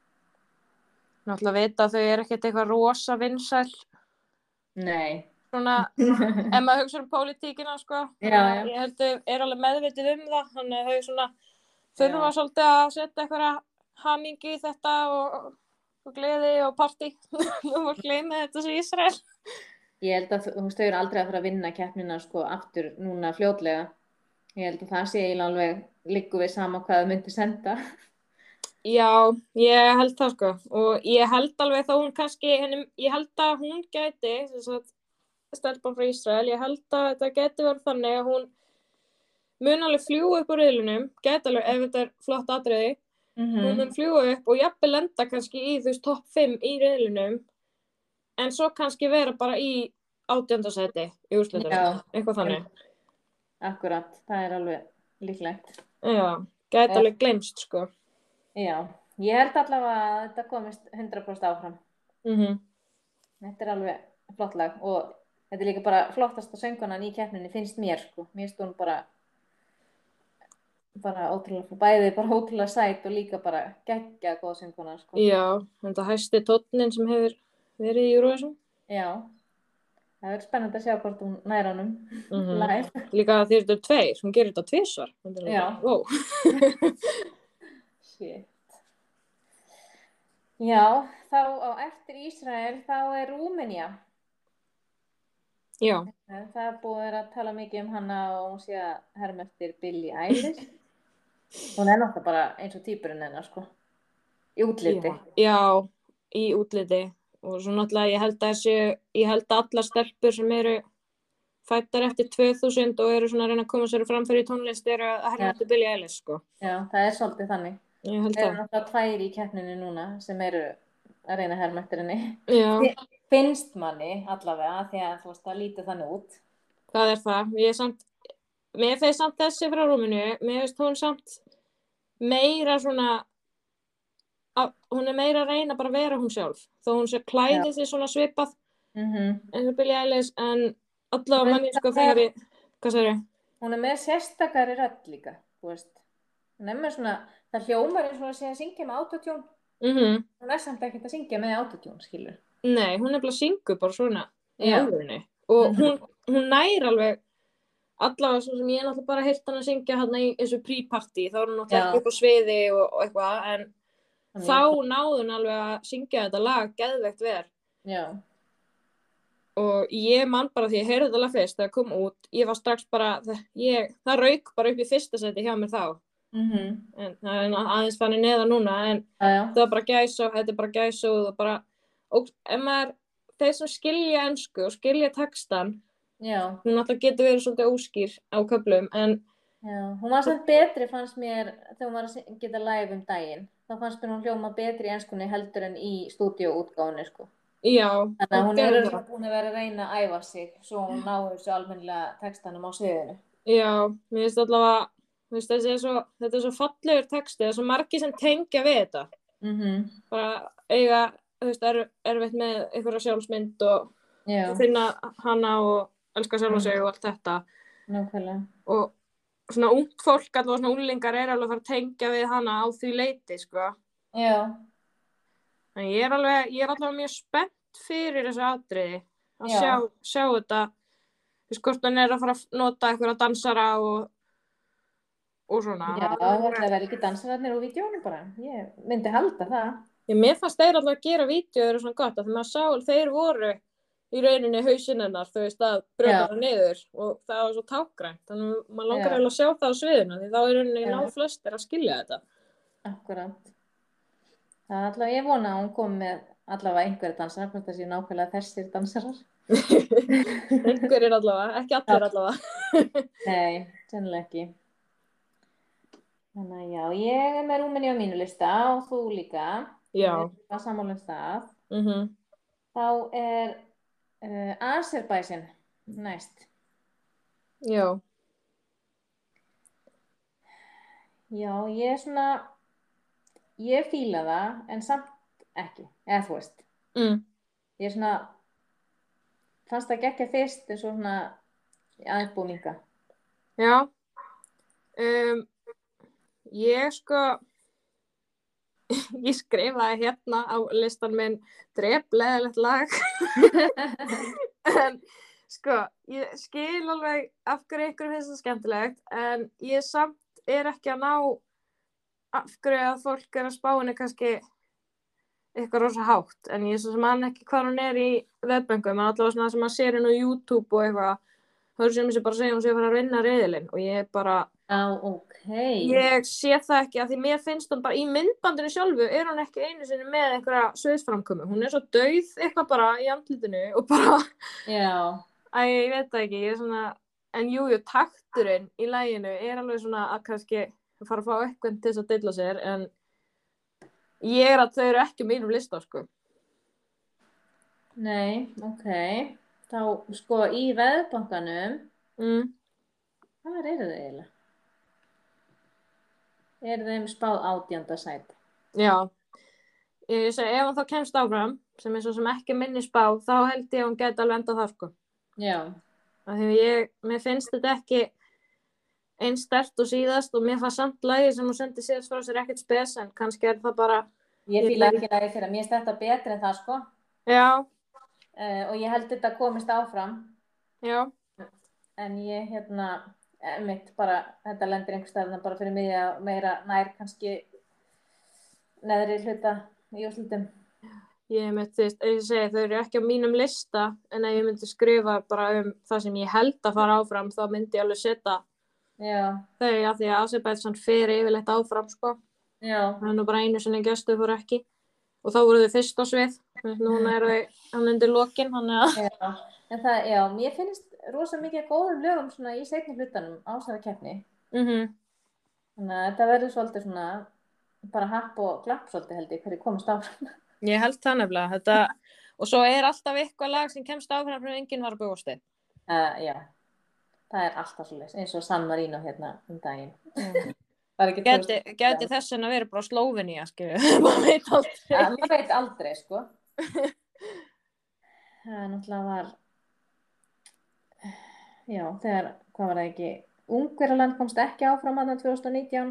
Náttúrulega vita að þau eru ekkert eitthvað rosa vinsæl. Nei. Svona, ef maður hugsa pólitíkina, sko. Já. Ég held þau er alveg meðvitið það, þannig að þau svona þurfa svolítið að setja eitthvað hamingi í þetta og gleði og partí. Þú fólk gleymi þetta sem Ísrael. Ég held að þau eru aldrei að fara að vinna keppnina sko aftur núna fljótlega. Ég held að það sé eiginlega alveg liggur við sama hvað þau myndi senda. Já, ég held það, sko. Og ég held alveg þá hún kannski, ég held að hún gæti, stelpan frá Ísrael, ég held að þetta gæti verið þannig að hún mun alveg fljúga upp úr riðlinum, gæti alveg, ef þetta er flott atriði, hún mun fljúga upp og jafnvel lenda kannski í topp 5 í riðlinum, en svo kannski vera bara í 18. sæti í úrslitunum, eitthvað þannig. Akkurat, það er alveg líklegt. Já, gæti alveg gleymst, sko. Já, ég held allavega að þetta komist 100% áfram. Þetta er alveg flott lag og þetta er líka bara flottasta söngkonan í keppninni finnst mér, sko. Mér finnst hún bara ótrúlega, bæði bara ótrúlega sæt og líka bara geggjað góð söngkona, sko. Já, þetta hæsti tónninn sem hefur verið í Eurovision. Já. Það verður spennandi að sjá hvort hún nær honum live. Líka þegar þetta er 2, hún gerir þetta 2 svar. Já. Wow. Shit. Já, þá á eftir Ísrael þá er Rúmenía. Já. Það er búið að vera að tala mikið um hana og hún sé að herma eftir Billie Eilish. Hún er náttúrulega bara eins og týpurinn hennar, sko. Í útliti. Já, í útliti. Og svo náttúrulega ég held að allar stelpur sem eru fættar eftir 2000 og eru svona að reyna að koma sér fram fyrir tónlist eru að herma eftir Billie Eilish, sko. Já, það er svolítið þannig. Ég held það. Það eru náttúrulega 2 í keppninni núna sem eru að reyna að herma eftir henni. Já. Finnst manni allavega því að þú veist það lítið þannig út. Það er það. Mér finnst samt þessi frá Rúmeníu, mér finnst hún samt meira svona hún er meira að reyna bara að vera hún sjálf þó hún sé klæðið sig svona svipað eins og Billie Eilish en allavega manni sko þegar hvað segir ég? Hún er með sérstakari rödd líka, þú veist. Hún er með svona, það hljómar eins og að sé að syngja með autotune. Hún er samt ekkert að syngja með autotune, skilur. Nei, hún er bara að syngja bara svona í alvörunni og hún nær alveg allavega svona sem ég er náttúrulega bara heyrt hana að syngja hérna í þessu pre-party, þá er hún náttúrulega ekki upp á sviði og eitthvað en þá náði hún alveg að syngja þetta lag geðveikt vel. Já. og ég man bara því ég heyrði þetta lag fyrst þegar kom út, ég var strax bara, það rauk bara upp í fyrsta seti hjá mér þá. En það er aðeins fannig neðan núna, en það var bara þetta er bara gæsahúð og bara, og þeir sem skilja ensku og skilja textan, hún alltaf getur verið svolítið óskýr á köflum, en hún var samt betri fannst mér þegar hún var að geta live daginn. Þá fannst mér hún hljóma betri í enskunni heldur en í stúdíóútgáfunni, sko. Já. Þannig að hún er búin að vera að reyna að æfa sig svo hún náður þessu almennilega textanum á sviðinu. Já, mér finnst allavega, þetta er svo fallegur texti, það er svo margir sem tengja við þetta. Bara eiga, erfitt með einhverja sjálfsmynd og finna hana og elska sjálfa sig og allt þetta. Nákvæmlega. Og svona ungt fólk, allavega svona unglingar er alveg að fara að tengja við hana á því leyti, sko. Já. En ég er allavega mjög spennt fyrir þessu atriði að sjá þetta, hvort hann er að fara að nota einhverja dansara og svona. Já, það verður ekki dansararnir úr vídeónu bara. Ég myndi halda það. Mér fannst þeir alltaf að gera vídeóður og svona gott, af því maður sá þeir voru í rauninni hausinn hennar, að brjóta það niður og það var svo tákgrænt, þannig að maður langar að sjá það á sviðinu, því þá er rauninni ná flestir að skilja þetta. Akkurat. Það er allavega, ég vona að hún kom með allavega einhverja dansara, hvort það sé nákvæmlega þessir dansarar. Einhverjir allavega, ekki allir allavega. Nei, sennilega ekki. Þannig að já, ég er með Rúmeníu á mínu lista og þú líka. Já. Við erum sammála það. Þá er Azerbaijan næst. Já. Já, ég fíla það, en samt ekki, eða þú veist. Ég fannst það geggja fyrst, en svo aðeins búið minka. Já. Ég skrifaði hérna á listan minn drepleðilegt lag. En ég skil alveg af hverju ykkur finnst það skemmtilegt, en ég samt er ekki að ná af hverju að fólk er að spá henni kannski eitthvað rosa hátt, en ég svo sem man ekki hvað hún er í webböngum, en allavega svona sem maður sér henni á YouTube og eitthvað, þá er sem ég bara segja hún sé að fara að vinna riðilinn og ég bara ég sé það ekki, að því mér finnst hún bara í myndbandinu sjálfu er hún ekki einu sinni með einhverja sviðsframkomu, hún er svo dauð eitthvað bara í andlitinu og bara ég veit það ekki, ég er svona, en jú, takturinn í laginu er alveg svona að kannski fara að fá eitthvað til þess að deilla sér, en ég er að þau eru ekki mínum lista, sko. Nei, þá, í veðbankanum hvað eru þau eiginlega? Er þeim spáð 18. sæti? Já. Ég segi, ef hann þá kemst áfram, sem er svo sem ekki minni spá, þá held ég að hún geti alveg enda það, sko. Já. Af því mér finnst þetta ekki eins sterkt og síðast og mér fannst samt lagið sem hún sendi síðast frá sér ekkert spes, en kannski er það bara... Ég fíla ekki lagið fyrir að mér finnst þetta betri en það, sko. Já. Og ég held þetta komist áfram. Já. En ég, mitt bara, þetta lendir einhvers staðar bara fyrir mig að meira nær kannski neðri hluta í úrslitum. Ég segi, þau eru ekki á mínum lista, en ef ég myndi skrifa bara það sem ég held að fara áfram, þá myndi ég alveg setja þau, af því að Azerbaijan fer yfirleitt áfram, sko. Já. Það er nú bara einu sinni gestu fór ekki. Og þá voru þau fyrst á svið, núna eru þau undir lokin, þannig að... Já, en það, mér finnst rosa mikið góðum lögum svona í seinni hlutanum á þessari keppni. Þannig að þetta verður svolítið svona, bara happ og klapp svolítið held ég, hverju komast áfram. Ég held það nefnilega, og svo er alltaf eitthvað lag sem kemst áfram fyrir enginn var að búast þig. Já, það er alltaf svolítið, eins og San Marino hérna daginn. Gæti þess að vera bara Slóvenía, maður veit aldrei. Maður veit aldrei, sko. Það náttúrulega var, þegar, hvað var það ekki, Ungverjaland komst ekki áfram aðna 2019,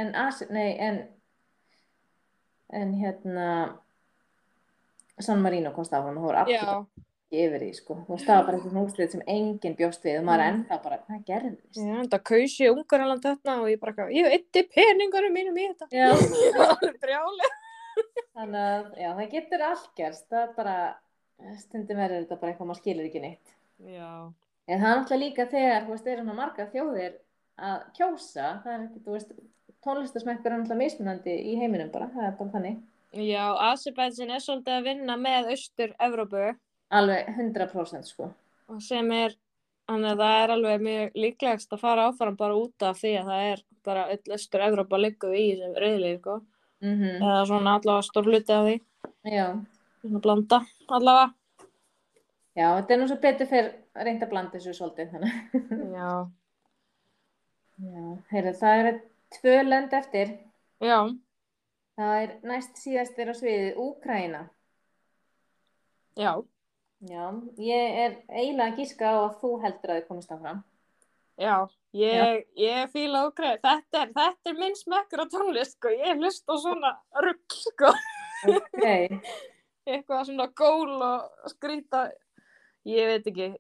en San Marino komst áfram og það voru absolutt ekki yfir því, sko. Það var bara einhvern úrslit sem enginn bjóst við og maður ennþá bara, hvað gerðist? Já, það kaus ég Ungverjaland þarna og ég bara, ég eyddi peningunum mínum í þetta. Já. Það var alveg brjáli. Þannig að, það getur allt gerst, það bara, stundum verður þetta bara eitthvað maður skilur ekki neitt. Já. En það er náttúrulega líka þegar, þú veist, eru svona margar þjóðir að kjósa, það er ekki, þú veist, tónlistasmekkur er náttúrulega mismunandi í heiminum bara, það er bara þannig. Já, Azerbaijan er svolítið að vinna með Austur-Evrópu Alveg 100% sko. og sem er, þannig að það er alveg mjög líklegast að fara áfram bara út af því að það er bara öll Austur-Evrópa liggur í sem reyðlið, sko. Eða svona allavega stór hluti af því. Já. Svona blanda, allavega. Já, þetta er nú svo betur fyrir að reynda að blanda þessu svolítið, þannig. Já. Já, heyrðu, það eru 2 lönd eftir. Já. Það er næst síðastir á sviðið, Úkraína. Já. Já, ég er eiginlega að giska á að þú heldur að þið komist áfram. Já, ég fíla Úkraínu. Þetta er minn smekkur á tónlist, sko. Ég hlusta á svona rugl, sko. Ok. Eitthvað svona gól og skrýta. Ég veit ekki.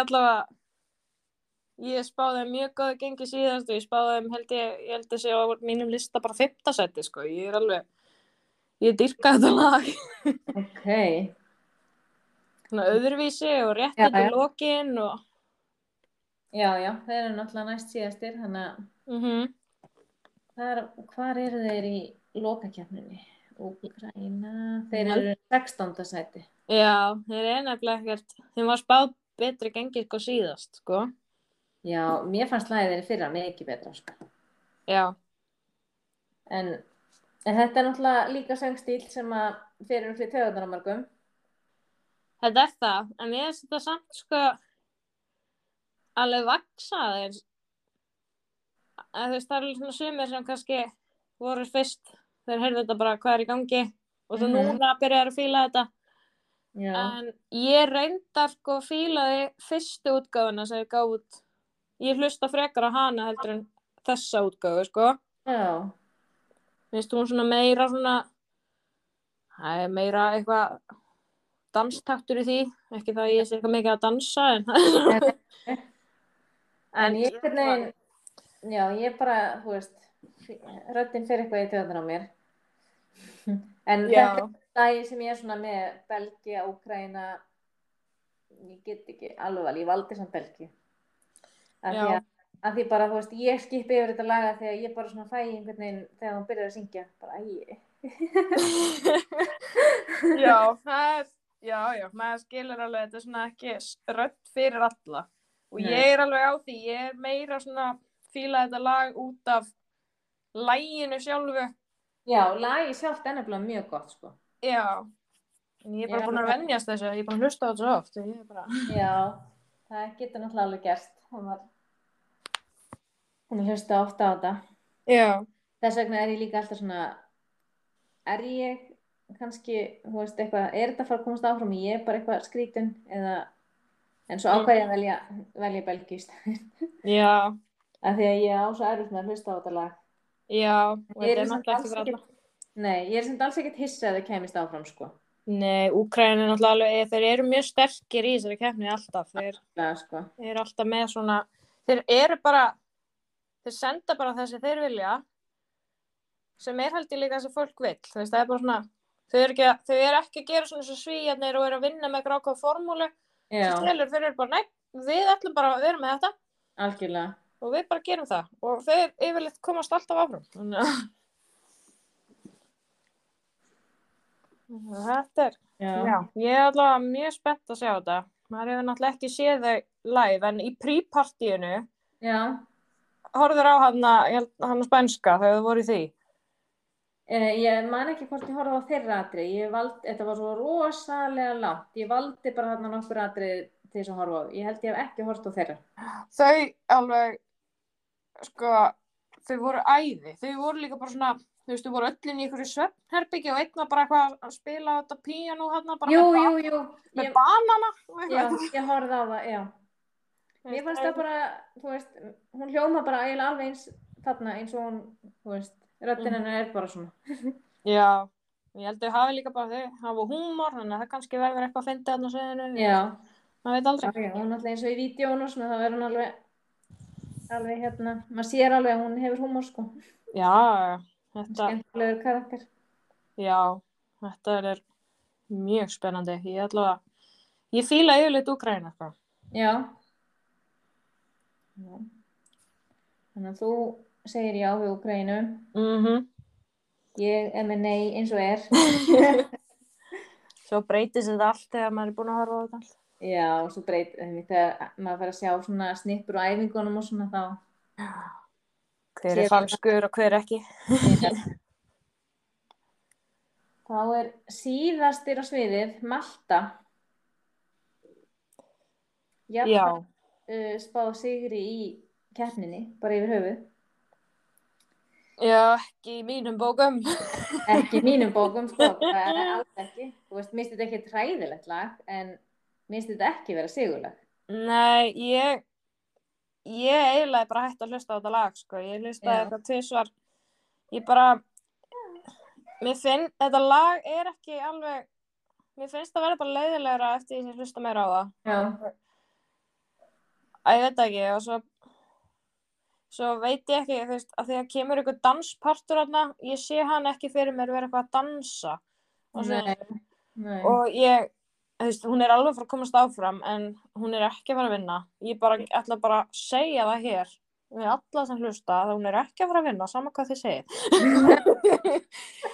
Ég spáði mjög góðu gengi síðast og ég spáði ég held að sé á mínum lista bara 5. sæti, sko. Ég dýrka þetta lag. Ok. Svona öðruvísi og rétt undir lokin og... Já, þeir eru náttúrulega næst síðastir, þannig að hvar eru þeir í lokakeppninni? Úkraína, þeir eru 16. sæti. Já, þeir eru nefnilega ekkert, þeim var spáð betri gengi sko síðast, sko. Já, mér fannst lagið þeirri fyrra mikið betra, sko. Já. En þetta er náttúrulega líka söngstíl sem að fyrir fyrir töðunar á mörgum. Þetta er það, en ég finnst þetta samt, sko, alveg vaksa þeir. Það er alveg svona sumir sem kannski voru fyrst, þeir heyrðu þetta bara hvað er í gangi og svo núna byrjaði að fíla þetta. Já. En ég reyndar sko fílaði fyrstu útgáfuna sem ég gaf út. Ég hlusta frekar á hana heldur en þessa útgáfu, sko. Já. Finnst hún svona meira svona, það er meira eitthvað danstaktur í því, ekki það ég sé eitthvað mikið að dansa, en ég já, ég bara, þú veist, röddin fyrir eitthvað í töðunar á mér. En þetta dagi sem ég er svona með Belgía, Úkraína, ég get ekki alveg ég valdi samt Belgíu. Af því bara, þú veist, ég skipi yfir þetta laga þegar ég bara svona fæ einhvern veginn þegar hún byrjar að syngja, bara Já, maður skilur alveg, þetta er svona ekki rödd fyrir alla. Og ég er alveg á því, ég er meira svona fíla þetta lag út af laginu sjálfu. Já, lagið sjálft er nefnilega mjög gott, sko. Já, en ég er bara búin að venjast þessu, ég er bara að hlusta á þetta svo oft. Já, það getur náttúrulega alveg gerst. Hún hlusta ofta á þetta. Já. Þess vegna er ég líka alltaf svona, er ég kannski, þú veist, eitthvað, er þetta að fara að komast áfram ég er bara eitthvað skrítin eða, en svo ákvað ég að velja Belgíu í staðinn. Já. Af því að ég á svo erfitt með að hlusta á þetta lag. Já, og þetta er náttúrulega ekki fyrir alla. Nei, ég er samt alls ekkert hissa að þau kemist áfram, sko. Nei, Úkraína er náttúrulega alveg, þeir eru mjög sterkir í þessari keppni alltaf. Þeir eru alltaf með svona, þeir senda bara þessi þeir vilja, sem er held ég líka þessi fólk vill. Þú veist, það er bara svona, þau eru ekki að gera svona svo svíjarnir og eru að vinna með grákvað formúlu. Þeir eru bara, nei, við ætlum bara að vera með þetta. Algjörlega. Og við bara gerum það. Og þeir yfirleitt komast alltaf áfram. Þetta er, já, ég er allavega mjög spennt að sjá þetta. Maður hefur náttúrulega ekki séð þau live, en í pre-partíinu horfður á hana spænska þegar þau voru í því. Ég man ekki hvort ég horfði á þeirra atriði. Þetta var svo rosalega langt. Ég valdi bara þarna nokkur atriði til þess að horfa á. Ég held ég hef ekki horft á þeirra. Þau alveg, sko, þau voru æði. Þau voru líka bara svona, þú veist, þau voru öllin í einhverju svefnherbergi og einn var bara eitthvað að spila á þetta píanó hérna, bara jú. Með banana. Já, ég horfði á það, já. Mér fannst það bara, þú veist, hún hljóma bara eiginlega alveg eins þarna, eins og hún, þú veist, röddin hennar er bara svona. Já, ég held að þau hafi líka bara, þau hafa húmor, þannig að það kannski verður eitthvað að fyndi þarna á sviðinu. Já. Það veit aldrei. Já, hún alltaf eins og í vídeónu og svona, þá er hún alveg hérna, maður sér alveg að hún hefur húmor, sko. Já, þetta. Skemmtilegur karakter. Já, þetta er mjög spennandi. Ég allavega, Ég fíla yfirleitt Úkraína, sko. Já. Já. Þannig að þú segir já við Úkraínu. Ég er með nei eins og er. Svo breytist þetta allt þegar maður er búin að horfa á þetta allt. Já, og svo þegar maður fær að sjá svona snippur á æfingunum og svona þá. Hver er falskur og hver ekki. Já. Þá er síðastir á sviðið Malta. Já. Spáð sigri í keppninni, bara yfir höfuð. Já, ekki í mínum bókum. Ekki í mínum bókum, sko, það er alls ekki. Þú veist, mér finnst þetta ekki hræðilegt lag, en mér finnst þetta ekki vera sigurlag. Nei, ég eiginlega bara hætti að hlusta á þetta lag, sko. Ég hlustaði eitthvað tvisvar. Ég bara, þetta lag er ekki alveg, mér finnst það verða bara leiðilegra eftir því sem ég hlusta meira á það. Já. Ég veit ekki, og svo veit ég ekki, þú veist, að þegar kemur einhver danspartur þarna, ég sé hann ekki fyrir mér vera eitthvað að dansa. Nei. Og ég, þú veist, hún er alveg að fara að komast áfram, en hún er ekki að fara að vinna. Ég ætla bara að segja það hér, við alla sem hlusta, að hún er ekki að fara að vinna, sama hvað þið segið.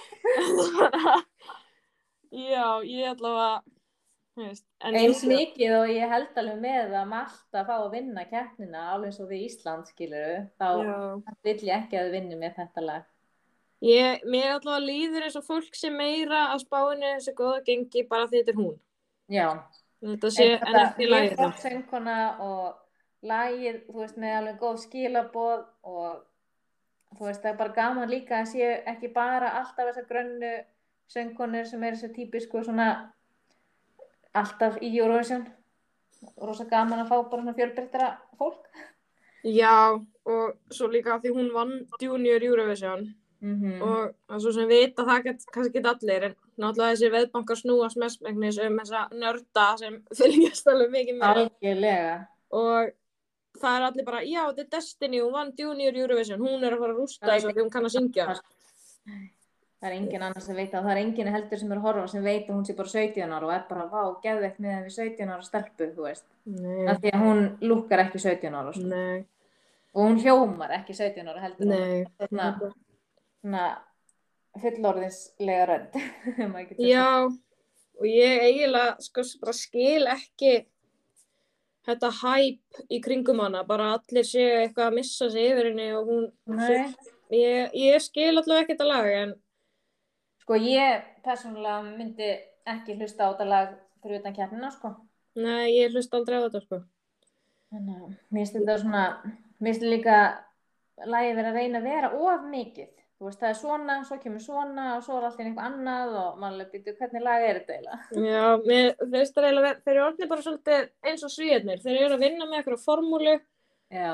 Já, ég ætla að, eins mikið og ég held alveg með að Malta fá að vinna keppnina alveg eins og við Ísland, skilurðu, þá vill ég ekki að þau vinni með þetta lag. Mér allavega líður eins og fólk sem meira að spáinu þessu góða gengi bara því þetta er hún. Já. Þetta sé en ekki lagið. Ég er flott söngkona og lagið, þú veist, með alveg góð skilaboð og þú veist, það er bara gaman líka að sé ekki bara alltaf þessar grönnu söngkonur sem eru þessu típisku svona alltaf í Eurovision. Rosa gaman að fá bara svona fjölbreyttara fólk. Já, og svo líka því hún vann Junior Eurovision og svo sem vita það kannski ekki allir, en náttúrulega þessi veðbankar snúast mestmegnis þessa nörda sem fylgjast alveg mikið með. Algjörlega. Og það er allir bara, já, þetta er Destiny, hún vann Junior Eurovision, hún er að fara að rústa þessu því hún kann að syngja. Það er engin annars sem veit það, það er engin heldur sem er að horfa sem veit að hún sé bara 17 ára og er bara, vá, geðveikt með við 17 ára stelpu, þú veist. Nei. Af því að hún lúkkar ekki 17 ára. Sko. Nei. Og hún hljómar ekki 17 ára heldur. Nei. Svona fullorðinslega rödd. Já, og ég eiginlega sko bara skil ekki þetta hæp í kringum hana, bara allir séu eitthvað að missa sig yfir henni og hún... Nei. Ég skil allavega ekki þetta lag, en... Sko, ég persónulega myndi ekki hlusta á þetta lag fyrir utan keppnina, sko. Nei, ég hlusta aldrei á þetta, sko. Þannig að mér finnst þetta svona... Mér finnst líka lagið verið að reyna að vera of mikið. Þú veist, það er svona, svo kemur svona og svo er alltaf eitthvað annað og maður býtur hvernig lag er þetta eiginlega. Já, mér finnst það eiginlega, þeir eru orðnir bara svolítið eins og Svíarnir. Þeir eru að vinna með eitthvað formúlu. Já.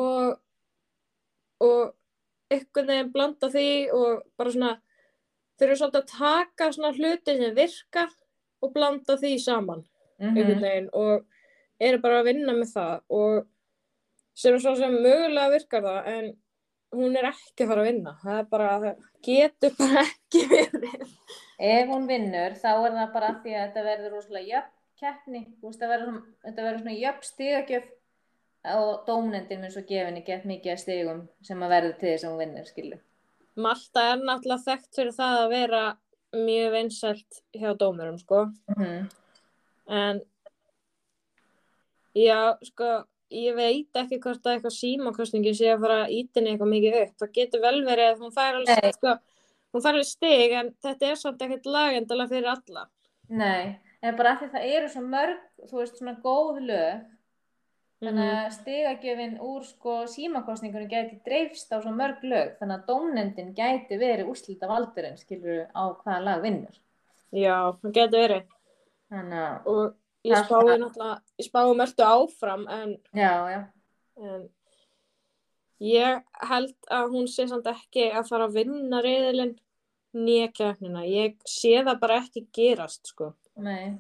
Og einhvern veginn blanda því og bara svona, þeir eru svolítið að taka svona hluti sem virka og blanda því saman einhvern veginn og eru bara að vinna með það og sem svo sem mögulega virkar það en hún er ekki að fara að vinna, það er bara, það getur bara ekki verið. Ef hún vinnur þá er það bara af því að þetta verður rosalega jöfn keppni, þú veist, þetta verður svona jöfn stigagjöf og dómnefndin mun svo gefinni gett mikið af stigum sem að verður til þess að hún vinnur, skilu. Malta er náttúrulega þekkt fyrir það að vera mjög vinsælt hjá dómurum, sko. En já, sko, ég veit ekki hvort að eitthvað símakostningin sé að fara að ýta henni eitthvað mikið upp. Það getur vel verið að hún fær alveg, sko, hún fær alveg stig, en þetta er samt ekkert lagendalega fyrir alla. Nei, en bara af því það eru svo mörg, þú veist, svona góð lög. Þannig að stigagjöfin úr sko símakostningunum gæti dreifst á svo mörg lög, þannig að dómnefndin gæti verið úrslitavaldurinn, skilur á hvaða lag vinnur. Já, það gæti verið. Þannig að... Og ég spái náttúrulega, ég spái Mörtu áfram, en... Já. En ég held að hún sé samt ekki að fara að vinna riðilinn né keppnina. Ég sé það bara ekki gerast, sko. Nei.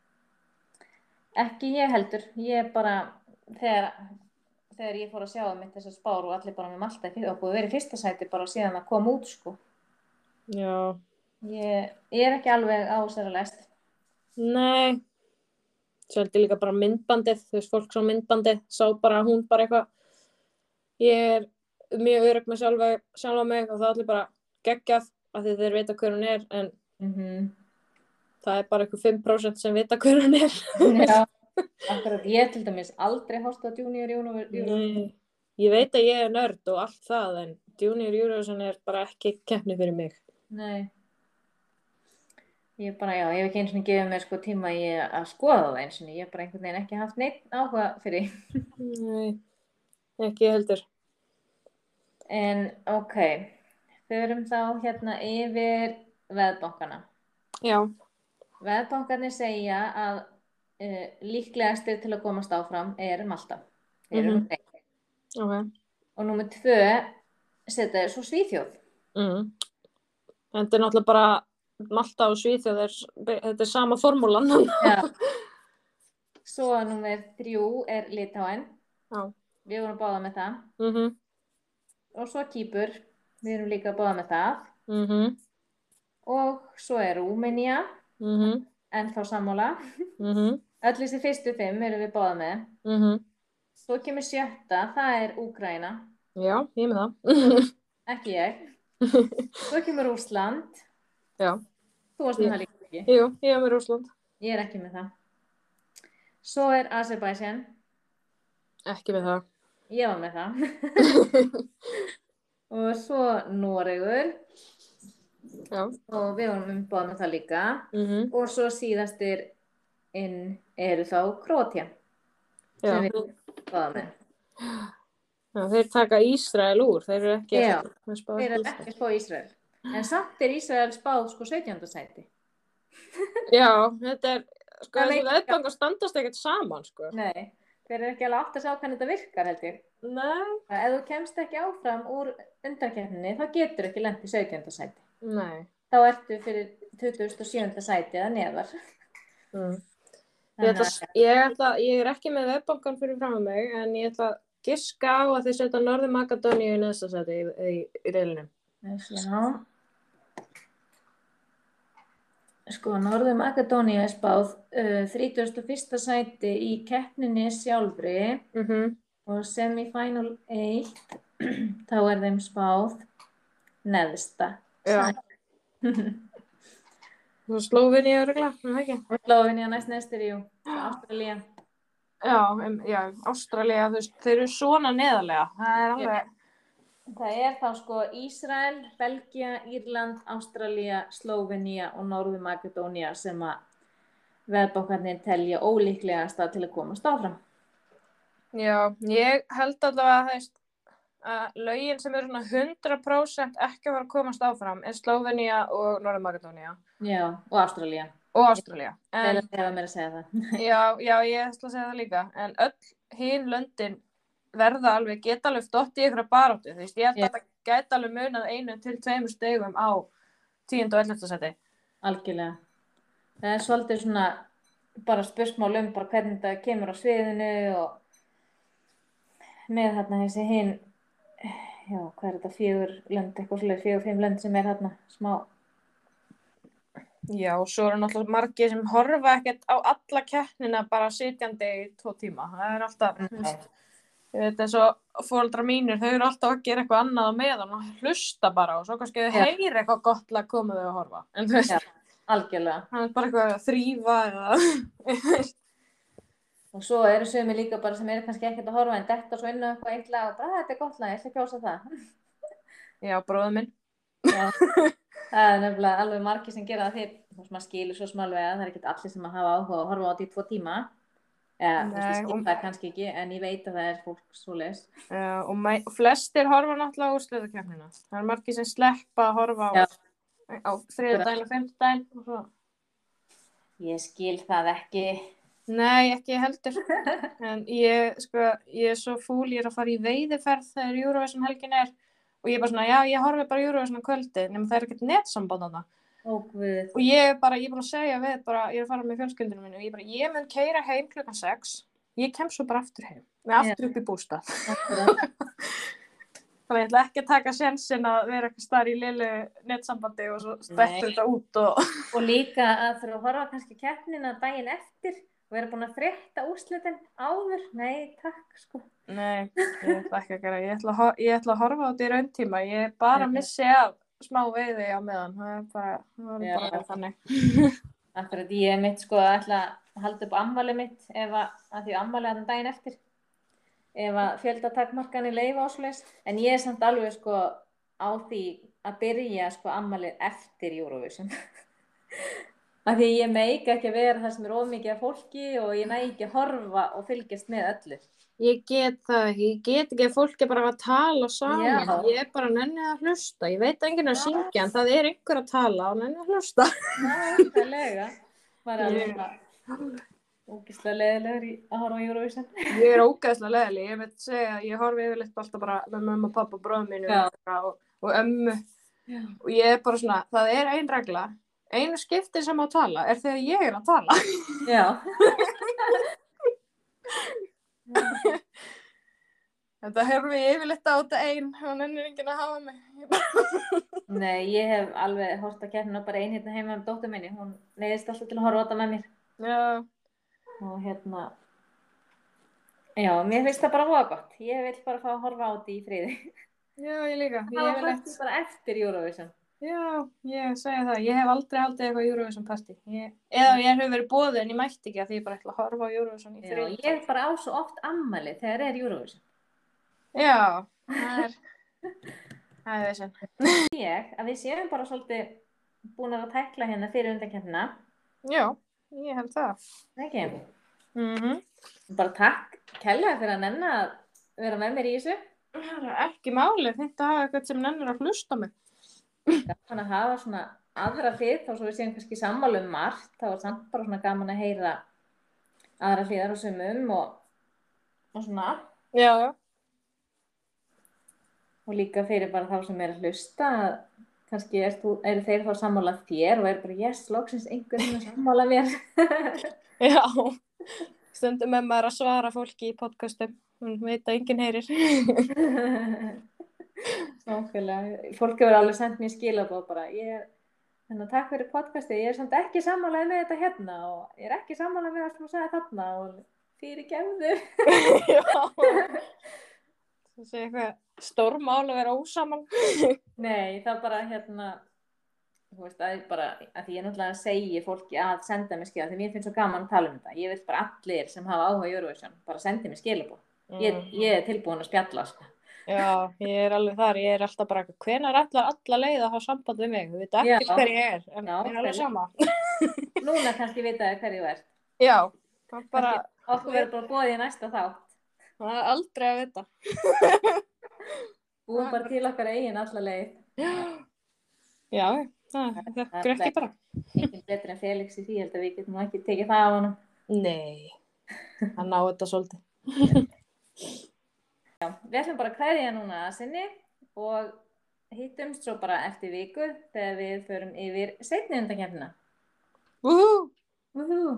Ekki ég heldur. Ég bara... Þegar ég fór að sjá þessar spár og allir bara með Malta og búið verið í fyrsta sæti bara síðan að koma út, sko. Já. Ég er ekki alveg á þessari lest. Nei. seldi líka bara myndbandið, þú veist, fólk sá myndbandið, sá bara hún bara eitthvað, ég er mjög örugg með sjálfa mig og það allir bara geggjað af því þeir vita hver hún er, en það er bara eitthvað 5% sem vita hver hún er. Já, akkurat, ég til dæmis aldrei horft á Junior Eurovision. Nei, ég veit að ég er nörd og allt það, en Junior Eurovision er bara ekki keppni fyrir mig. Nei. Ég bara, já, ég hef ekki eins og gefið mér sko tíma í að skoða það eins og ég hef bara einhvern veginn ekki haft neitt áhuga fyrir. Nei, ekki heldur. En ok, förum þá hérna yfir veðbankana. Já. Veðbankarnir segja að líklegastir til að komast áfram er Malta. Þeir eru númer 1. Ok. Og númer 2 setja svo Svíþjóð. En þetta er náttúrulega bara Malta og Svíþjóð, þetta er sama formúlan. Já. Svo númer 3 er Litáen. Já. Við vorum báða með það. Og svo Kýpur, við erum líka báða með það. Og svo er Rúmenía, en þá sammála. Öll þessi fyrstu 5 erum við báða með. Svo kemur 7, það er Úkraína. Já, ég með það. Ekki ég. Svo kemur Rússland. Já. Þú varst með það líka ekki. Jú, ég er með Rússland. Ég er ekki með það. Svo er Azerbaijan. Ekki með það. Ég var með það. Og svo Noregur. Já. Og við vorum báða með það líka. Og svo síðastir inn eru þá Króatía. Já. Sem við báða með. Já, þeir taka Ísrael úr, þeir eru ekki Já, þeir eru ekki spá Ísrael. En samt er Ísrael spáð sko 17. sæti. Já, þetta er, sko, þessi veðbankar standast ekkert saman, sko. Nei, þeir eru ekki alveg átt að sjá hvernig þetta virkar, held ég. Nei. Ef þú kemst ekki áfram úr undankeppninni, þá getur ekki lent í 17. sæti. Nei. Þá ertu fyrir 27. sæti eða neðar. Ég er ekki með veðbankan fyrir fram að mig, en ég ætla að giska á að þeir setja Norður Makedóníu í næsta sæti í riðlinum. Já. Sko, Norður Makedóníu er spáð 31. sæti í keppninni sjálfri og semifinal 1 þá er þeim spáð neðsta sæti. Og Slóvenía örugglega, ekki? Slóvenía næstir, jú. Ástralía. Já, Ástralía, þú veist, þeir eru svona neðarlega. Það er alveg... Það er þá sko Ísrael, Belgía, Írland, Ástralía, Slóvenía og Norður Makedónía sem að veðbankarnir telja ólíklegasta til að komast áfram. Já, ég held allavega að lögin sem eru svona 100% ekki að fara að komast áfram er Slóvenía og Norður Makedónía. Já, og Ástralía. Og Ástralía. Það er mér að segja það. Já, ég ætla að segja það líka. En öll hin löndin verða alveg, geta alveg stótt í einhverja baráttu. Þú veist, ég held að þetta gæti alveg munað 1 til 2 stigum á 10. og 11. sæti. Algjörlega. Það er svolítið svona bara spursmál bara hvernig þetta kemur á sviðinu og með þarna þessi hin, já, hvað er þetta, 4 lönd, eitthvað svolítið 4-5 lönd sem er þarna smá. Já, og svo eru náttúrulega margir sem horfa ekkert á alla keppnina bara sitjandi í 2 tíma. Það er alltaf, ég veit eins og foreldrar mínir, þau eru alltaf að gera eitthvað annað á meðan og hlusta bara og svo kannski þau heyri eitthvað gott til að koma þau að horfa. En þú veist, algjörlega. Það er bara eitthvað að þrífa eða... Og svo eru sumir líka bara sem eru kannski ekkert að horfa en detta svo inn á eitthvað eitt lag og bara þetta er gott lag, ég ætla að kjósa það. Já, bróður minn. Já, það er nefnilega alveg margir sem gera það því maður skilur svo smalvega, það er ekkert allir sem að hafa áhuga að horfa á því 2 tíma. Ég skil það kannski ekki, en ég veit að það er fólk svoleiðis. Og flestir horfa náttúrulega á úrslitakeppnina. Það er margir sem sleppa að horfa á þriðjudaginn og fimmtudaginn og svo. Ég skil það ekki. Nei, ekki heldur. En ég er svo fúl, ég er að fara í veiðiferð þegar Eurovision helgin er og ég er bara svona, já, ég horfi bara Eurovision á kvöldi, nema það er ekkert netsamband á það. Og ég er búin að segja við, ég er að fara með fjölskyldunum minni og ég mun keyra heim klukkan 6, ég kem svo bara aftur heim, aftur upp í bústað. Þannig ég ætla ekki að taka sénsinn að vera eitthvað starf í lilu netsambandi og svo stettur þetta út. Og líka að þurfa að horfa kannski keppnina daginn eftir Við erum búin að frétta úrslitin áður. Nei, takk, sko. Nei, ég ætla ekki að gera. Ég ætla að horfa á þetta í rauntíma. Ég bara missi af smá veiði á meðan. Það er bara þannig. Akkurat ég mitt sko að ætla að halda upp afmælið mitt að því afmælið hann daginn eftir. Ef að fjöldatakmarkanir leyfa og svoleiðis. En ég er samt alveg sko á því að byrja sko afmælið eftir Eurovision. Af því ég meika ekki að vera það sem of mikið af fólki og ég næ ekki að horfa og fylgjast með öllu. Ég get það ekki. Ég get ekki að fólk er bara að tala saman. Já. Ég er bara nennið að hlusta. Ég veit enginn að syngja en það er einhver að tala og nennið að hlusta. Það er lega. Bara alveg ógeðslega leiðilegur að horfa á Eurovision. Ég er ógeðslega leiðileg. Ég veit segja að ég horfi yfirleitt alltaf bara með mamma, pappa, bróður mínu og ömmu. Já. Og ég er bara svona, það er ein regla. Einu skipti sem á að tala er þegar ég er að tala. Já. Þetta hefur við yfirleitt á þetta ein og nennir enginn að hafa mig. Nei, ég hef alveg hort að keppnina bara ein hérna heima með dóttur minni. Hún neyðist alltaf til að horfa á þetta með mér. Já. Og já, mér finnst það bara voða gott. Ég vil bara fá að horfa á þetta í friði. Já, ég líka. Það var partí bara eftir Eurovision. Já, ég segi það. Ég hef aldrei haldið eitthvað Eurovision partí. Eða ég hef verið boðið en ég mætti ekki að því ég bara ætla að horfa á Eurovision í friði. Já, ég bara á svo oft afmæli þegar Eurovision. Já, það er þessin. Að við séum bara svolítið búin að tækla hérna fyrir undankeppnina. Já, ég held það. Ekki? Bara takk kærlega fyrir að nenna að vera með mér í þessu. Það er ekki máli, þetta hafa eitthvað sem nennir að hlusta mig. Gaman að hafa svona aðra hlið, þá svo við séum kannski sammála margt, þá er samt bara svona gaman að heyra aðra hliðar og sumum og svona. Já. Og líka fyrir bara þá sem er að hlusta, kannski eru þeir þá sammála þér og bara yes, loksins einhvern sammála mér. Já, stundum með maður að svara fólki í podcastum, hún veit að enginn heyrir. Nákvæmlega, fólk hefur alveg sendt mér skilaboð bara, takk fyrir podcastið, ég er samt ekki sammálaði með þetta hérna og ég er ekki sammálaði með það sem þú sagði þarna og fyrirgefðu. Já. Það sé eitthvað stórmál að vera ósaman. Nei, það bara þú veist, að því ég náttúrulega segi fólki að senda mér skilaboð, því mér finnst svo gaman að tala um þetta. Ég vil bara allir sem hafa áhuga Eurovision, bara sendi mér skilaboð. Ég er tilbúin að spjalla, sko. Já, ég er alveg þar, ég er alltaf bara, hvenær ætlar alla leið að hafa samband við mig? Þú veit ekki hver ég er, en ég er alveg sama. Núna kannski vitaði hver ég er. Já, bara... Okkur verður bara boðið í næsta þátt. Það er aldrei að vita. Búum bara til okkar eigin alla leið. Já, það er ekki bara. Engin betur en Felix í því, held að við getum ekki tekið það á honum. Nei, hann á þetta svolítið. Já, við ætlum bara að kveðja núna að sinni og hittumst svo bara eftir viku þegar við förum yfir seinni undankeppnina. Woohoo!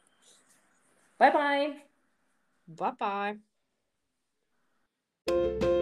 Bye bye! Bye bye!